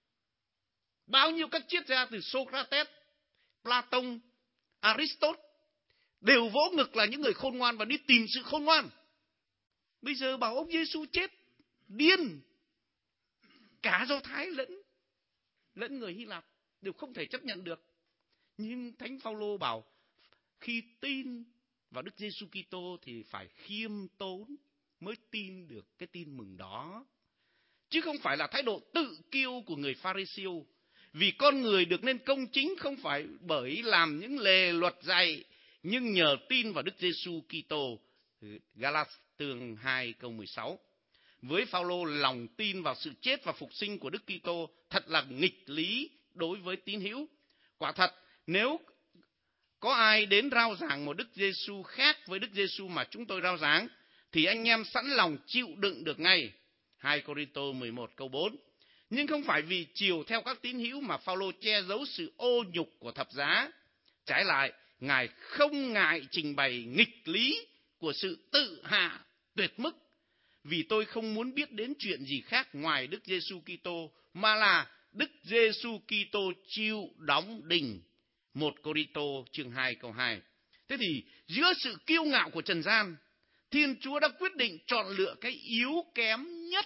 Bao nhiêu các triết gia từ Socrates, Platon, Aristotle đều vỗ ngực là những người khôn ngoan và đi tìm sự khôn ngoan. Bây giờ bảo ông Giêsu chết, điên. Cả Do Thái lẫn lẫn người Hy Lạp đều không thể chấp nhận được. Nhưng Thánh Phaolô bảo khi tin vào Đức Giêsu Kitô thì phải khiêm tốn mới tin được cái tin mừng đó. Chứ không phải là thái độ tự kiêu của người Pha-ri-siêu. Vì con người được nên công chính không phải bởi làm những lề luật dạy, nhưng nhờ tin vào Đức Giêsu Kitô. Galatia hai câu mười sáu. Với Phaolô, lòng tin vào sự chết và phục sinh của Đức Kitô thật là nghịch lý đối với tín hữu. Quả thật, nếu có ai đến rao giảng một Đức Giêsu khác với Đức Giêsu mà chúng tôi rao giảng, thì anh em sẵn lòng chịu đựng được ngay. hai Cô-rinh-tô mười một câu bốn. Nhưng không phải vì chiều theo các tín hữu mà Phaolô che giấu sự ô nhục của thập giá. Trái lại, Ngài không ngại trình bày nghịch lý của sự tự hạ tuyệt mức. Vì tôi không muốn biết đến chuyện gì khác ngoài Đức Giêsu Kitô, mà là Đức Giêsu Kitô chịu đóng đinh. một Cô-rinh-tô chương hai câu hai. Thế thì giữa sự kiêu ngạo của trần gian, Thiên Chúa đã quyết định chọn lựa cái yếu kém nhất,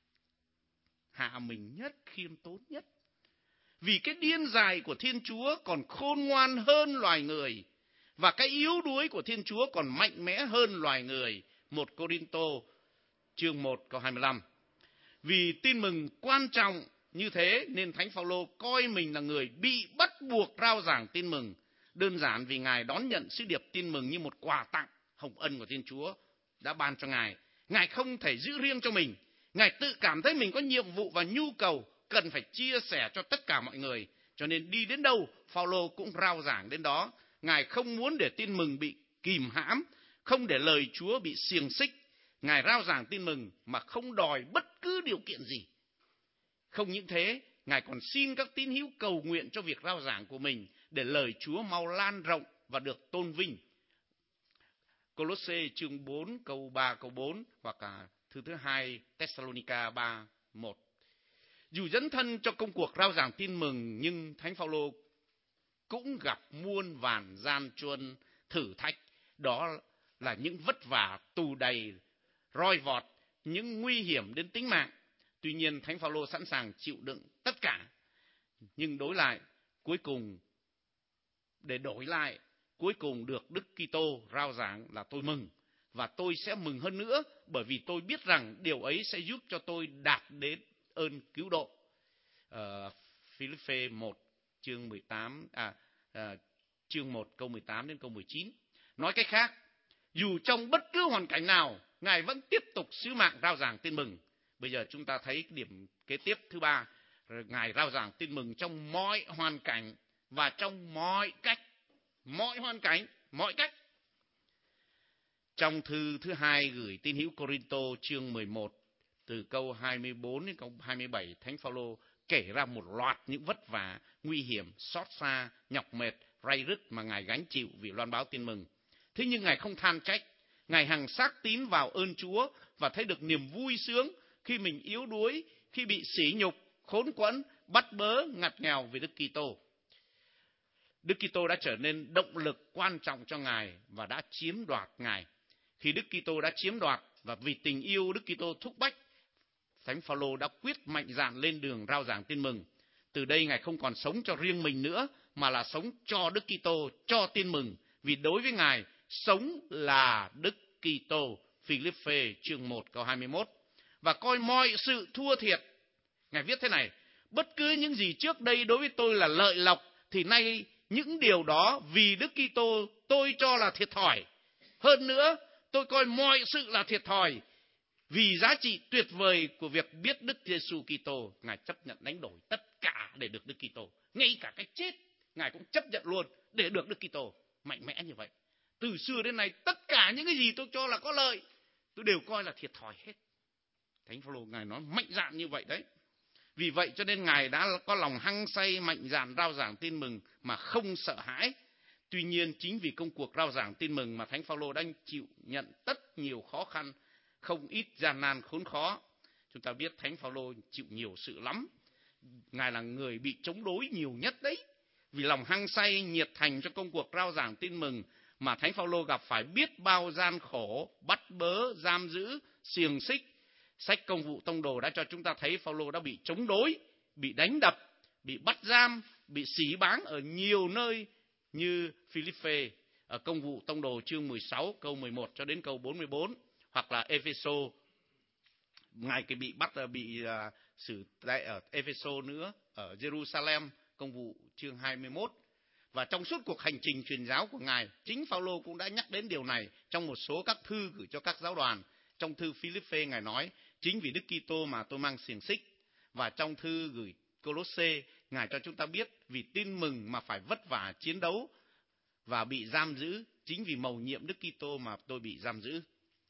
hạ mình nhất, khiêm tốn nhất. Vì cái điên dại của Thiên Chúa còn khôn ngoan hơn loài người, và cái yếu đuối của Thiên Chúa còn mạnh mẽ hơn loài người. một Cô-rinh-tô chương một câu hai mươi lăm. Vì tin mừng quan trọng như thế nên Thánh Phaolô coi mình là người bị bắt buộc rao giảng tin mừng. Đơn giản vì Ngài đón nhận sứ điệp tin mừng như một quà tặng hồng ân của Thiên Chúa đã ban cho Ngài. Ngài không thể giữ riêng cho mình. Ngài tự cảm thấy mình có nhiệm vụ và nhu cầu cần phải chia sẻ cho tất cả mọi người. Cho nên đi đến đâu, Phaolô cũng rao giảng đến đó. Ngài không muốn để tin mừng bị kìm hãm, không để lời Chúa bị xiềng xích. Ngài rao giảng tin mừng mà không đòi bất cứ điều kiện gì. Không những thế, Ngài còn xin các tín hữu cầu nguyện cho việc rao giảng của mình để lời Chúa mau lan rộng và được tôn vinh. Cô-lô-sê chương bốn câu ba câu bốn hoặc là thư thứ hai Tê-sa-lô-ni-ca ba một. Dù dấn thân cho công cuộc rao giảng tin mừng, nhưng Thánh Phaolô cũng gặp muôn vàn gian truân thử thách. Đó là những vất vả tù đầy, roi vọt, những nguy hiểm đến tính mạng. Tuy nhiên Thánh Phaolô sẵn sàng chịu đựng tất cả. Nhưng đối lại, cuối cùng, để đổi lại, cuối cùng được Đức Kitô rao giảng là tôi mừng. Và tôi sẽ mừng hơn nữa, bởi vì tôi biết rằng điều ấy sẽ giúp cho tôi đạt đến ơn cứu độ. Uh, Phi-líp-phê một chương mười tám, à, à, chương một câu mười tám đến câu mười chín. Nói cách khác, dù trong bất cứ hoàn cảnh nào, Ngài vẫn tiếp tục sứ mạng rao giảng tin mừng. Bây giờ chúng ta thấy điểm kế tiếp thứ ba, Ngài rao giảng tin mừng trong mọi hoàn cảnh và trong mọi cách. Mọi hoàn cảnh, mọi cách. Trong thư thứ hai gửi tín hữu Cô-rinh-tô chương mười một, từ câu hai mươi bốn đến câu hai mươi bảy, Thánh Phaolô kể ra một loạt những vất vả, nguy hiểm, xót xa, nhọc mệt, ray rứt mà Ngài gánh chịu vì loan báo tin mừng. Thế nhưng Ngài không than trách, Ngài hằng xác tín vào ơn Chúa và thấy được niềm vui sướng khi mình yếu đuối, khi bị sỉ nhục, khốn quẫn, bắt bớ, ngặt nghèo vì Đức Kitô. Đức Kitô đã trở nên động lực quan trọng cho Ngài và đã chiếm đoạt Ngài. Khi Đức Kitô đã chiếm đoạt và vì tình yêu Đức Kitô thúc bách, Thánh Phaolô đã quyết mạnh dạn lên đường rao giảng tin mừng. Từ đây Ngài không còn sống cho riêng mình nữa, mà là sống cho Đức Kitô, cho tin mừng. Vì đối với Ngài, sống là Đức Kitô. Phi-líp-phê chương một câu hai mươi mốt. Và coi mọi sự thua thiệt. Ngài viết thế này: bất cứ những gì trước đây đối với tôi là lợi lộc, thì nay những điều đó vì Đức Kitô tôi cho là thiệt thòi. Hơn nữa, tôi coi mọi sự là thiệt thòi vì giá trị tuyệt vời của việc biết Đức Giêsu Kitô. Ngài chấp nhận đánh đổi tất cả để được Đức Kitô. Ngay cả cái chết, Ngài cũng chấp nhận luôn để được Đức Kitô. Mạnh mẽ như vậy. Từ xưa đến nay tất cả những cái gì tôi cho là có lợi, tôi đều coi là thiệt thòi hết. Thánh Phaolô Ngài nói mạnh dạn như vậy đấy. Vì vậy cho nên Ngài đã có lòng hăng say mạnh dạn rao giảng tin mừng mà không sợ hãi. Tuy nhiên chính vì công cuộc rao giảng tin mừng mà Thánh Phaolô đang chịu nhận tất nhiều khó khăn, không ít gian nan khốn khó. Chúng ta biết Thánh Phaolô chịu nhiều sự lắm. Ngài là người bị chống đối nhiều nhất đấy. Vì lòng hăng say nhiệt thành cho công cuộc rao giảng tin mừng mà Thánh Phaolô gặp phải biết bao gian khổ, bắt bớ, giam giữ, xiềng xích. Sách Công vụ Tông đồ đã cho chúng ta thấy Phaolô đã bị chống đối, bị đánh đập, bị bắt giam, bị sỉ báng ở nhiều nơi như Philippe ở Công vụ Tông đồ chương mười sáu câu mười một cho đến câu bốn mươi bốn, hoặc là Epheso, Ngài cái bị bắt bị uh, xử tại ở Epheso nữa, ở Jerusalem, Công vụ chương hai mươi mốt. Và trong suốt cuộc hành trình truyền giáo của Ngài, chính Phaolô cũng đã nhắc đến điều này trong một số các thư gửi cho các giáo đoàn. Trong thư Philippe Ngài nói: chính vì Đức Kitô mà tôi mang xiềng xích. Và trong thư gửi Colosse, Ngài cho chúng ta biết vì tin mừng mà phải vất vả chiến đấu và bị giam giữ, chính vì mầu nhiệm Đức Kitô mà tôi bị giam giữ.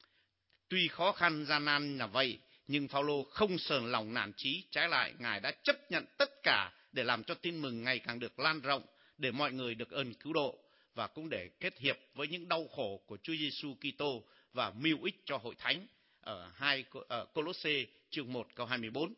Tuy khó khăn gian nan là vậy, nhưng Phaolô không sờn lòng nản chí, trái lại Ngài đã chấp nhận tất cả để làm cho tin mừng ngày càng được lan rộng, để mọi người được ơn cứu độ, và cũng để kết hiệp với những đau khổ của Chúa Giêsu Kitô và mưu ích cho hội thánh ở hai ở Colosse chương một câu hai mươi bốn.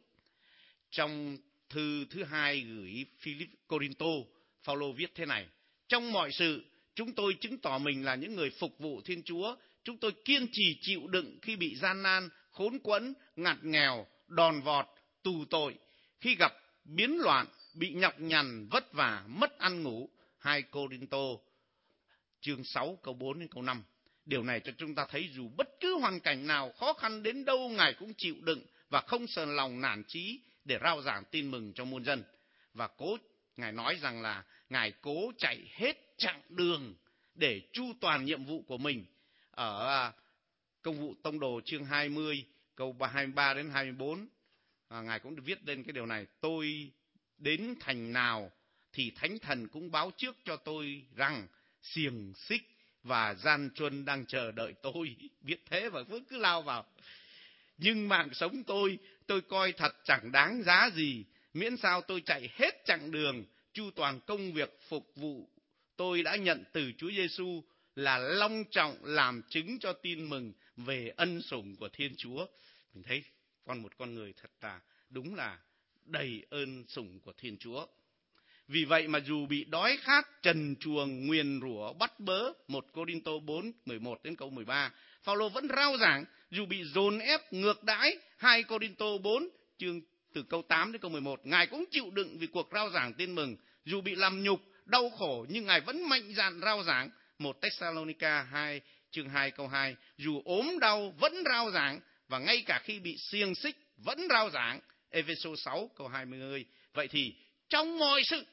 Trong thư thứ hai gửi Philip Corinto, Phaolô viết thế này: trong mọi sự chúng tôi chứng tỏ mình là những người phục vụ Thiên Chúa. Chúng tôi kiên trì chịu đựng khi bị gian nan, khốn quẫn, ngặt nghèo, đòn vọt, tù tội, khi gặp biến loạn, bị nhọc nhằn, vất vả, mất ăn ngủ. hai Corinto chương sáu câu bốn đến câu năm. Điều này cho chúng ta thấy dù bất cứ hoàn cảnh nào khó khăn đến đâu, Ngài cũng chịu đựng và không sờn lòng nản chí để rao giảng tin mừng cho muôn dân. Và cố Ngài nói rằng là Ngài cố chạy hết chặng đường để chu toàn nhiệm vụ của mình. Ở Công vụ Tông đồ chương hai mươi câu hai mươi ba đến hai mươi bốn, à, Ngài cũng viết lên cái điều này: tôi đến thành nào thì Thánh Thần cũng báo trước cho tôi rằng xiềng xích và gian truân đang chờ đợi tôi. Biết thế và vẫn cứ lao vào. Nhưng mạng sống tôi, tôi coi thật chẳng đáng giá gì, miễn sao tôi chạy hết chặng đường, chu toàn công việc phục vụ tôi đã nhận từ Chúa Giêsu, là long trọng làm chứng cho tin mừng về ân sủng của Thiên Chúa. Mình thấy con một con người thật là đúng là đầy ơn sủng của Thiên Chúa. Vì vậy mà dù bị đói khát, trần truồng, nguyền rủa, bắt bớ, một Corinto bốn, mười một đến câu mười ba, Phaolô vẫn rao giảng. Dù bị dồn ép, ngược đãi, hai Corinto bốn, chương từ câu tám đến câu mười một, Ngài cũng chịu đựng vì cuộc rao giảng tin mừng. Dù bị làm nhục, đau khổ, nhưng Ngài vẫn mạnh dạn rao giảng. một Thessalonica hai, chương hai câu hai, dù ốm đau vẫn rao giảng, và ngay cả khi bị xiềng xích vẫn rao giảng. Ephesos sáu câu hai mươi. Vậy thì trong mọi sự,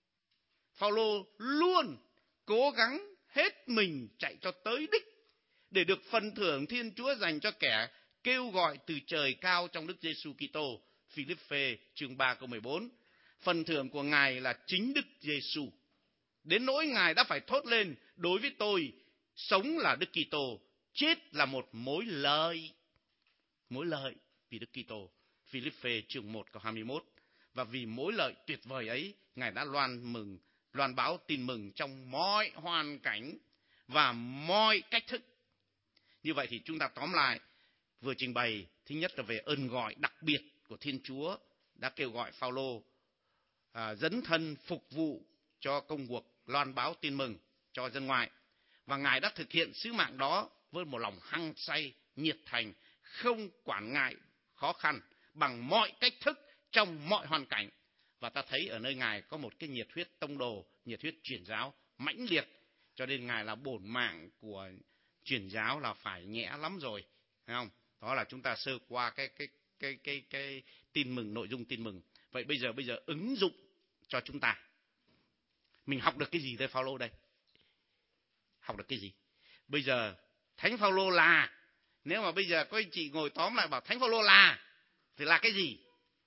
Phaolô luôn cố gắng hết mình chạy cho tới đích, để được phần thưởng Thiên Chúa dành cho kẻ kêu gọi từ trời cao trong Đức Giêsu Kitô. Philippe chương ba câu mười bốn. Phần thưởng của Ngài là chính Đức Giêsu. Đến nỗi Ngài đã phải thốt lên: đối với tôi, sống là Đức Kitô, chết là một mối lợi. Mối lợi vì Đức Kitô. Philippe chương một câu hai mươi mốt. Và vì mối lợi tuyệt vời ấy, Ngài đã loan mừng, loan báo tin mừng trong mọi hoàn cảnh và mọi cách thức. Như vậy thì chúng ta tóm lại vừa trình bày, thứ nhất là về ơn gọi đặc biệt của Thiên Chúa đã kêu gọi Phaolô à, dấn thân phục vụ cho công cuộc loan báo tin mừng cho dân ngoại, và Ngài đã thực hiện sứ mạng đó với một lòng hăng say, nhiệt thành, không quản ngại khó khăn, bằng mọi cách thức, trong mọi hoàn cảnh. Và ta thấy ở nơi Ngài có một cái nhiệt huyết tông đồ, nhiệt huyết truyền giáo mãnh liệt, cho nên Ngài là bổn mạng của truyền giáo là phải nhẹ lắm rồi, thấy không? Đó là chúng ta sơ qua cái cái cái cái cái tin mừng, nội dung tin mừng. Vậy bây giờ bây giờ ứng dụng cho chúng ta, mình học được cái gì từ Phaolô đây? Học được cái gì? Bây giờ Thánh Phaolô là, nếu mà bây giờ có anh chị ngồi tóm lại bảo Thánh Phaolô là thì là cái gì?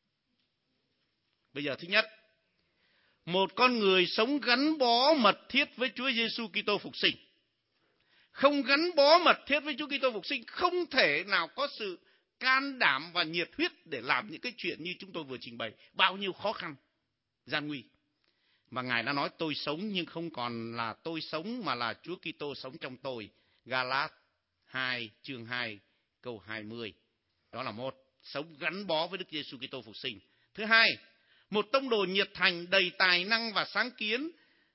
Bây giờ thứ nhất, một con người sống gắn bó mật thiết với Chúa Giêsu Kitô phục sinh. không gắn bó mật thiết với Chúa Kitô phục sinh, không thể nào có sự can đảm và nhiệt huyết để làm những cái chuyện như chúng tôi vừa trình bày. Bao nhiêu khó khăn, gian nguy. Mà Ngài đã nói tôi sống nhưng không còn là tôi sống mà là Chúa Kitô sống trong tôi. Ga-lát hai chương hai câu hai mươi. Đó là một, sống gắn bó với Đức Giêsu Kitô phục sinh. Thứ hai, một tông đồ nhiệt thành, đầy tài năng và sáng kiến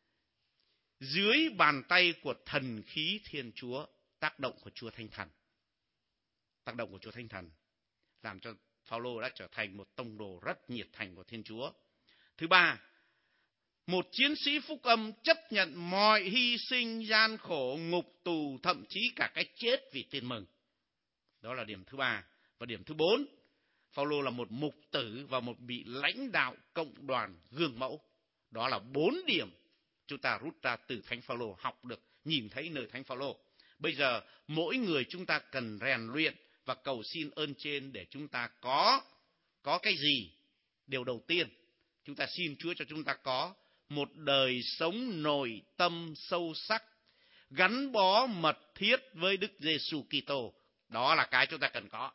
dưới bàn tay của thần khí Thiên Chúa, tác động của Chúa Thánh Thần. Tác động của Chúa Thánh Thần làm cho Phao-lô đã trở thành một tông đồ rất nhiệt thành của Thiên Chúa. Thứ ba, một chiến sĩ phúc âm chấp nhận mọi hy sinh, gian khổ, ngục tù, thậm chí cả cái chết vì tin mừng. Đó là điểm thứ ba. Và điểm thứ bốn, Phao-lô là một mục tử và một vị lãnh đạo cộng đoàn gương mẫu. Đó là bốn điểm chúng ta rút ra từ Thánh Phao-lô, học được, nhìn thấy nơi Thánh Phao-lô. Bây giờ mỗi người chúng ta cần rèn luyện và cầu xin ơn trên để chúng ta có có cái gì? Điều đầu tiên, chúng ta xin Chúa cho chúng ta có một đời sống nội tâm sâu sắc, gắn bó mật thiết với Đức Giêsu Kitô. Đó là cái chúng ta cần có.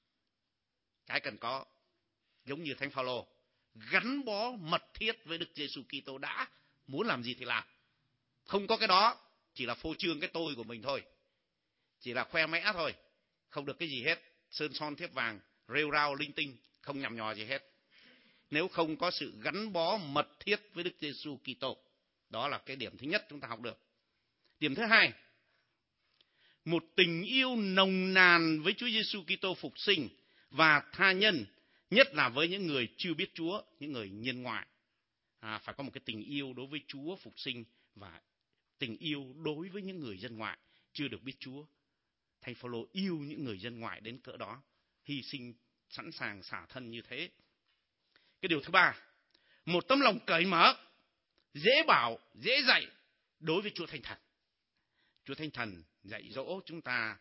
Cái cần có, giống như Thánh Phao-lô, gắn bó mật thiết với Đức Giêsu Kitô đã, muốn làm gì thì làm. Không có cái đó, chỉ là phô trương cái tôi của mình thôi, chỉ là khoe mẽ thôi, không được cái gì hết, sơn son thiếp vàng, rêu rao linh tinh, không nhằm nhò gì hết. Nếu không có sự gắn bó mật thiết với Đức Giêsu Kitô, đó là cái điểm thứ nhất chúng ta học được. Điểm thứ hai, một tình yêu nồng nàn với Chúa Giêsu Kitô phục sinh và tha nhân, nhất là với những người chưa biết Chúa, những người nhân ngoại. À, phải có một cái tình yêu đối với Chúa phục sinh và tình yêu đối với những người dân ngoại chưa được biết Chúa. Thánh Phao-lô yêu những người dân ngoại đến cỡ đó, hy sinh sẵn sàng xả thân như thế. Cái điều thứ ba, một tấm lòng cởi mở, dễ bảo, dễ dạy đối với Chúa Thánh Thần. Chúa Thánh Thần dạy dỗ chúng ta,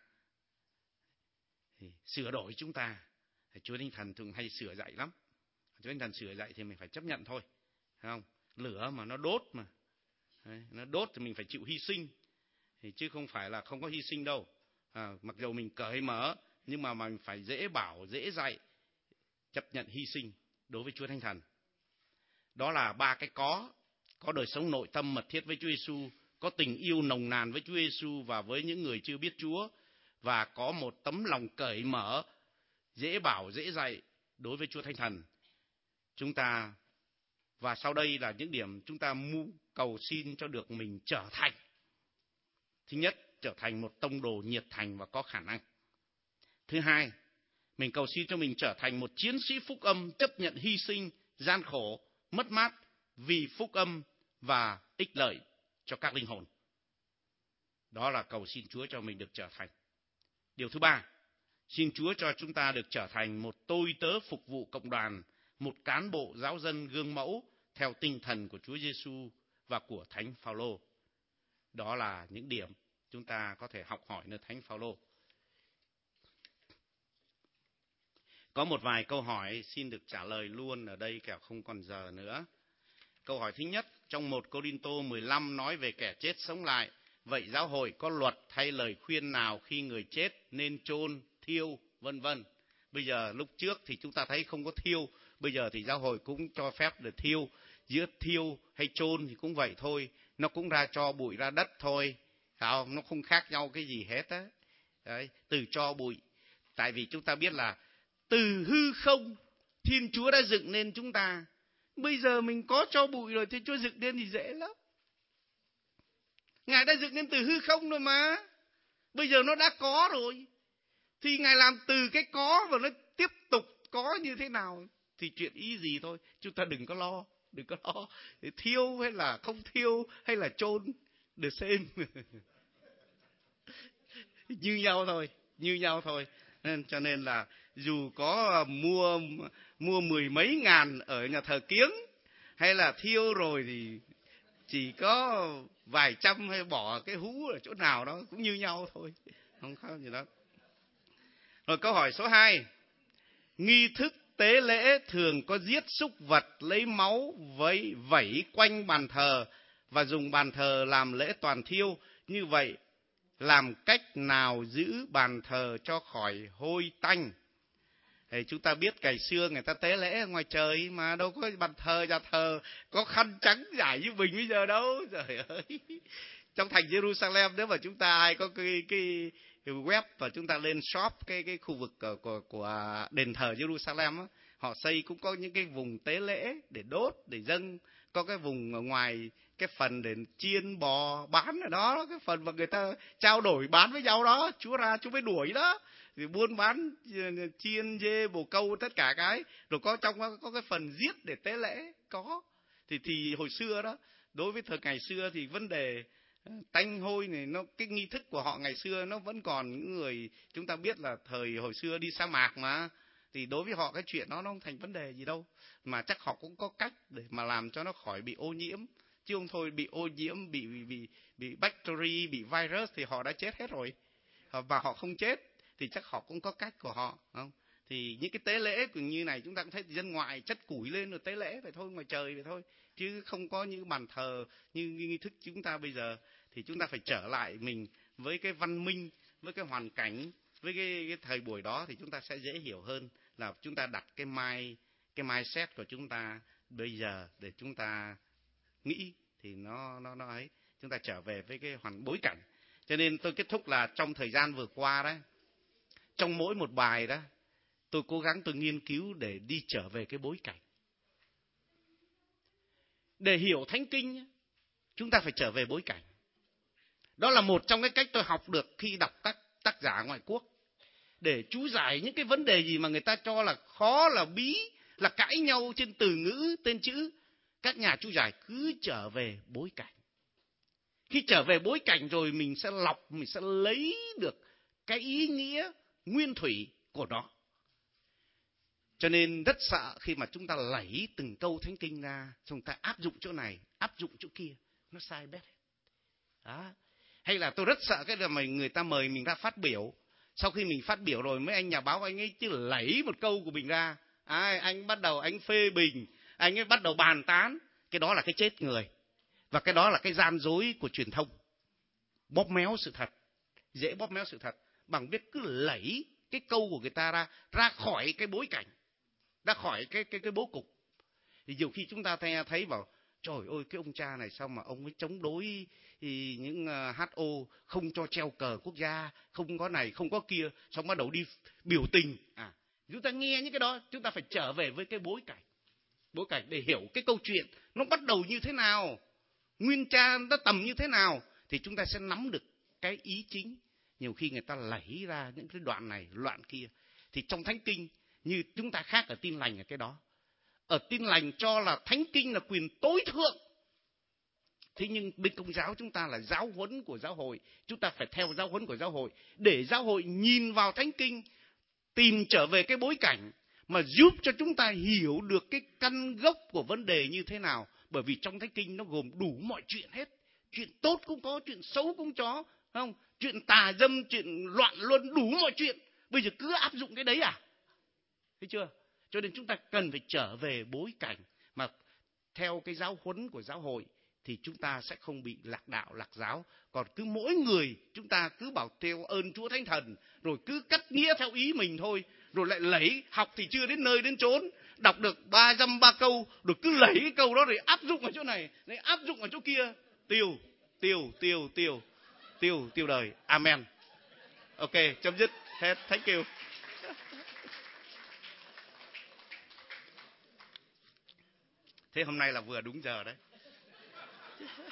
sửa đổi chúng ta. Chúa Thánh Thần thường hay sửa dạy lắm. Chúa Thánh Thần sửa dạy thì mình phải chấp nhận thôi, thấy không? Lửa mà nó đốt mà, đấy, nó đốt thì mình phải chịu hy sinh, thì chứ không phải là không có hy sinh đâu. À, mặc dù mình cởi mở nhưng mà mình phải dễ bảo, dễ dạy, chấp nhận hy sinh đối với Chúa Thánh Thần. Đó là ba cái có. Có đời sống nội tâm mật thiết với Chúa Giêsu, có tình yêu nồng nàn với Chúa Giêsu và với những người chưa biết Chúa, và có một tấm lòng cởi mở, dễ bảo, dễ dạy đối với Chúa Thánh Thần. Chúng ta, và sau đây là những điểm chúng ta mu cầu xin cho được mình trở thành. Thứ nhất, trở thành một tông đồ nhiệt thành và có khả năng. Thứ hai, mình cầu xin cho mình trở thành một chiến sĩ phúc âm chấp nhận hy sinh, gian khổ, mất mát vì phúc âm và ích lợi cho các linh hồn. Đó là cầu xin Chúa cho mình được trở thành. Điều thứ ba, xin Chúa cho chúng ta được trở thành một tôi tớ phục vụ cộng đoàn, một cán bộ giáo dân gương mẫu theo tinh thần của Chúa Giêsu và của Thánh Phao-lô. Đó là những điểm chúng ta có thể học hỏi nơi Thánh Phao-lô. Có một vài câu hỏi xin được trả lời luôn ở đây kẻo không còn giờ nữa. Câu hỏi thứ nhất, trong một Cô-rinh-tô mười lăm nói về kẻ chết sống lại. Vậy giáo hội có luật hay lời khuyên nào khi người chết nên chôn, thiêu, vân vân? Bây giờ lúc trước thì chúng ta thấy không có thiêu, bây giờ thì giáo hội cũng cho phép được thiêu. Giữa thiêu hay chôn thì cũng vậy thôi, nó cũng ra tro bụi ra đất thôi, không? Nó không khác nhau cái gì hết á. Đấy, từ tro bụi. Tại vì chúng ta biết là từ hư không Thiên Chúa đã dựng nên chúng ta. Bây giờ mình có tro bụi rồi, Thiên Chúa dựng nên thì dễ lắm. Ngài đã dựng nên từ hư không rồi mà. Bây giờ nó đã có rồi, thì Ngài làm từ cái có và nó tiếp tục có như thế nào thì chuyện ý gì thôi. Chúng ta đừng có lo, đừng có lo thiêu hay là không thiêu hay là chôn, được xem như nhau thôi, như nhau thôi. Nên cho nên là dù có mua mua mười mấy ngàn ở nhà thờ Kiếng hay là thiêu rồi thì chỉ có vài trăm hay bỏ cái hú ở chỗ nào đó cũng như nhau thôi, không khác gì đó. Rồi câu hỏi số hai, nghi thức tế lễ thường có giết súc vật, lấy máu với vẩy quanh bàn thờ và dùng bàn thờ làm lễ toàn thiêu. Như vậy làm cách nào giữ bàn thờ cho khỏi hôi tanh. Thì chúng ta biết ngày xưa người ta tế lễ ở ngoài trời mà đâu có bàn thờ, nhà thờ có khăn trắng trải như mình bây giờ đâu. Trời ơi, trong thành Jerusalem, nếu mà chúng ta ai có cái cái, cái web và chúng ta lên shop cái cái khu vực của, của, của đền thờ Jerusalem á, họ xây cũng có những cái vùng tế lễ để đốt, để dâng, có cái vùng ở ngoài cái phần để chiên bò bán ở đó, cái phần mà người ta trao đổi bán với nhau đó, Chúa ra Chúa mới đuổi đó, thì buôn bán chiên dê bồ câu tất cả cái, rồi có trong có, có cái phần giết để tế lễ có. Thì thì hồi xưa đó, đối với thời ngày xưa thì vấn đề tanh hôi này, nó cái nghi thức của họ ngày xưa nó vẫn còn. Những người chúng ta biết là thời hồi xưa đi sa mạc mà, thì đối với họ cái chuyện đó nó không thành vấn đề gì đâu, mà chắc họ cũng có cách để mà làm cho nó khỏi bị ô nhiễm, chứ không thôi bị ô nhiễm, bị bị bị, bị bacteria, bị virus thì họ đã chết hết rồi. Và họ không chết thì chắc họ cũng có cách của họ, không? Thì những cái tế lễ như này chúng ta cũng thấy dân ngoại chất củi lên rồi tế lễ vậy thôi, ngoài trời vậy thôi, chứ không có những bàn thờ như nghi thức chúng ta bây giờ. Thì chúng ta phải trở lại mình với cái văn minh, với cái hoàn cảnh, với cái, cái thời buổi đó, thì chúng ta sẽ dễ hiểu hơn là chúng ta đặt cái mai cái mindset của chúng ta bây giờ để chúng ta nghĩ thì nó nó nó ấy, chúng ta trở về với cái hoàn bối cảnh. Cho nên tôi kết thúc là trong thời gian vừa qua đấy, trong mỗi một bài đó, tôi cố gắng tôi nghiên cứu để đi trở về cái bối cảnh. Để hiểu Thánh Kinh, chúng ta phải trở về bối cảnh. Đó là một trong cái cách tôi học được khi đọc các tác giả ngoại quốc. Để chú giải những cái vấn đề gì mà người ta cho là khó, là bí, là cãi nhau trên từ ngữ, tên chữ, các nhà chú giải cứ trở về bối cảnh. Khi trở về bối cảnh rồi mình sẽ lọc, mình sẽ lấy được cái ý nghĩa nguyên thủy của nó. Cho nên rất sợ khi mà chúng ta lấy từng câu Thánh Kinh ra, chúng ta áp dụng chỗ này, áp dụng chỗ kia, nó sai bét hết. Đó. Hay là tôi rất sợ cái là người ta mời mình ra phát biểu, sau khi mình phát biểu rồi mấy anh nhà báo anh ấy chỉ lấy một câu của mình ra, à, anh bắt đầu anh phê bình, anh ấy bắt đầu bàn tán. Cái đó là cái chết người, và cái đó là cái gian dối của truyền thông, bóp méo sự thật, dễ bóp méo sự thật bằng biết cứ lấy cái câu của người ta ra ra khỏi cái bối cảnh, ra khỏi cái cái cái bố cục. Thì nhiều khi chúng ta thấy bảo trời ơi, cái ông cha này sao mà ông ấy chống đối thì những hát o, không cho treo cờ quốc gia, không có này không có kia, xong bắt đầu đi biểu tình. À, chúng ta nghe những cái đó, chúng ta phải trở về với cái bối cảnh, bối cảnh để hiểu cái câu chuyện nó bắt đầu như thế nào, nguyên cha nó tầm như thế nào, thì chúng ta sẽ nắm được cái ý chính. Nhiều khi người ta lấy ra những cái đoạn này, đoạn kia. Thì trong Thánh Kinh, như chúng ta khác ở Tin Lành ở cái đó. Ở Tin Lành cho là Thánh Kinh là quyền tối thượng. Thế nhưng bên Công giáo chúng ta là giáo huấn của giáo hội. Chúng ta phải theo giáo huấn của giáo hội, để giáo hội nhìn vào Thánh Kinh, tìm trở về cái bối cảnh, mà giúp cho chúng ta hiểu được cái căn gốc của vấn đề như thế nào. Bởi vì trong Thánh Kinh nó gồm đủ mọi chuyện hết. Chuyện tốt cũng có, chuyện xấu cũng có, không? Chuyện tà dâm, chuyện loạn luân, đủ mọi chuyện. Bây giờ cứ áp dụng cái đấy à? Thấy chưa? Cho nên chúng ta cần phải trở về bối cảnh, mà theo cái giáo huấn của giáo hội thì chúng ta sẽ không bị lạc đạo, lạc giáo. Còn cứ mỗi người chúng ta cứ bảo theo ơn Chúa Thánh Thần, rồi cứ cắt nghĩa theo ý mình thôi, rồi lại lấy, học thì chưa đến nơi đến chốn, đọc được ba dăm ba câu, rồi cứ lấy cái câu đó rồi áp dụng ở chỗ này, rồi áp dụng ở chỗ kia, tiêu, tiêu, tiêu, tiêu, tiêu, tiêu đời. Amen. Ok, chấm dứt. Hết. Thank you. Thế hôm nay là vừa đúng giờ đấy.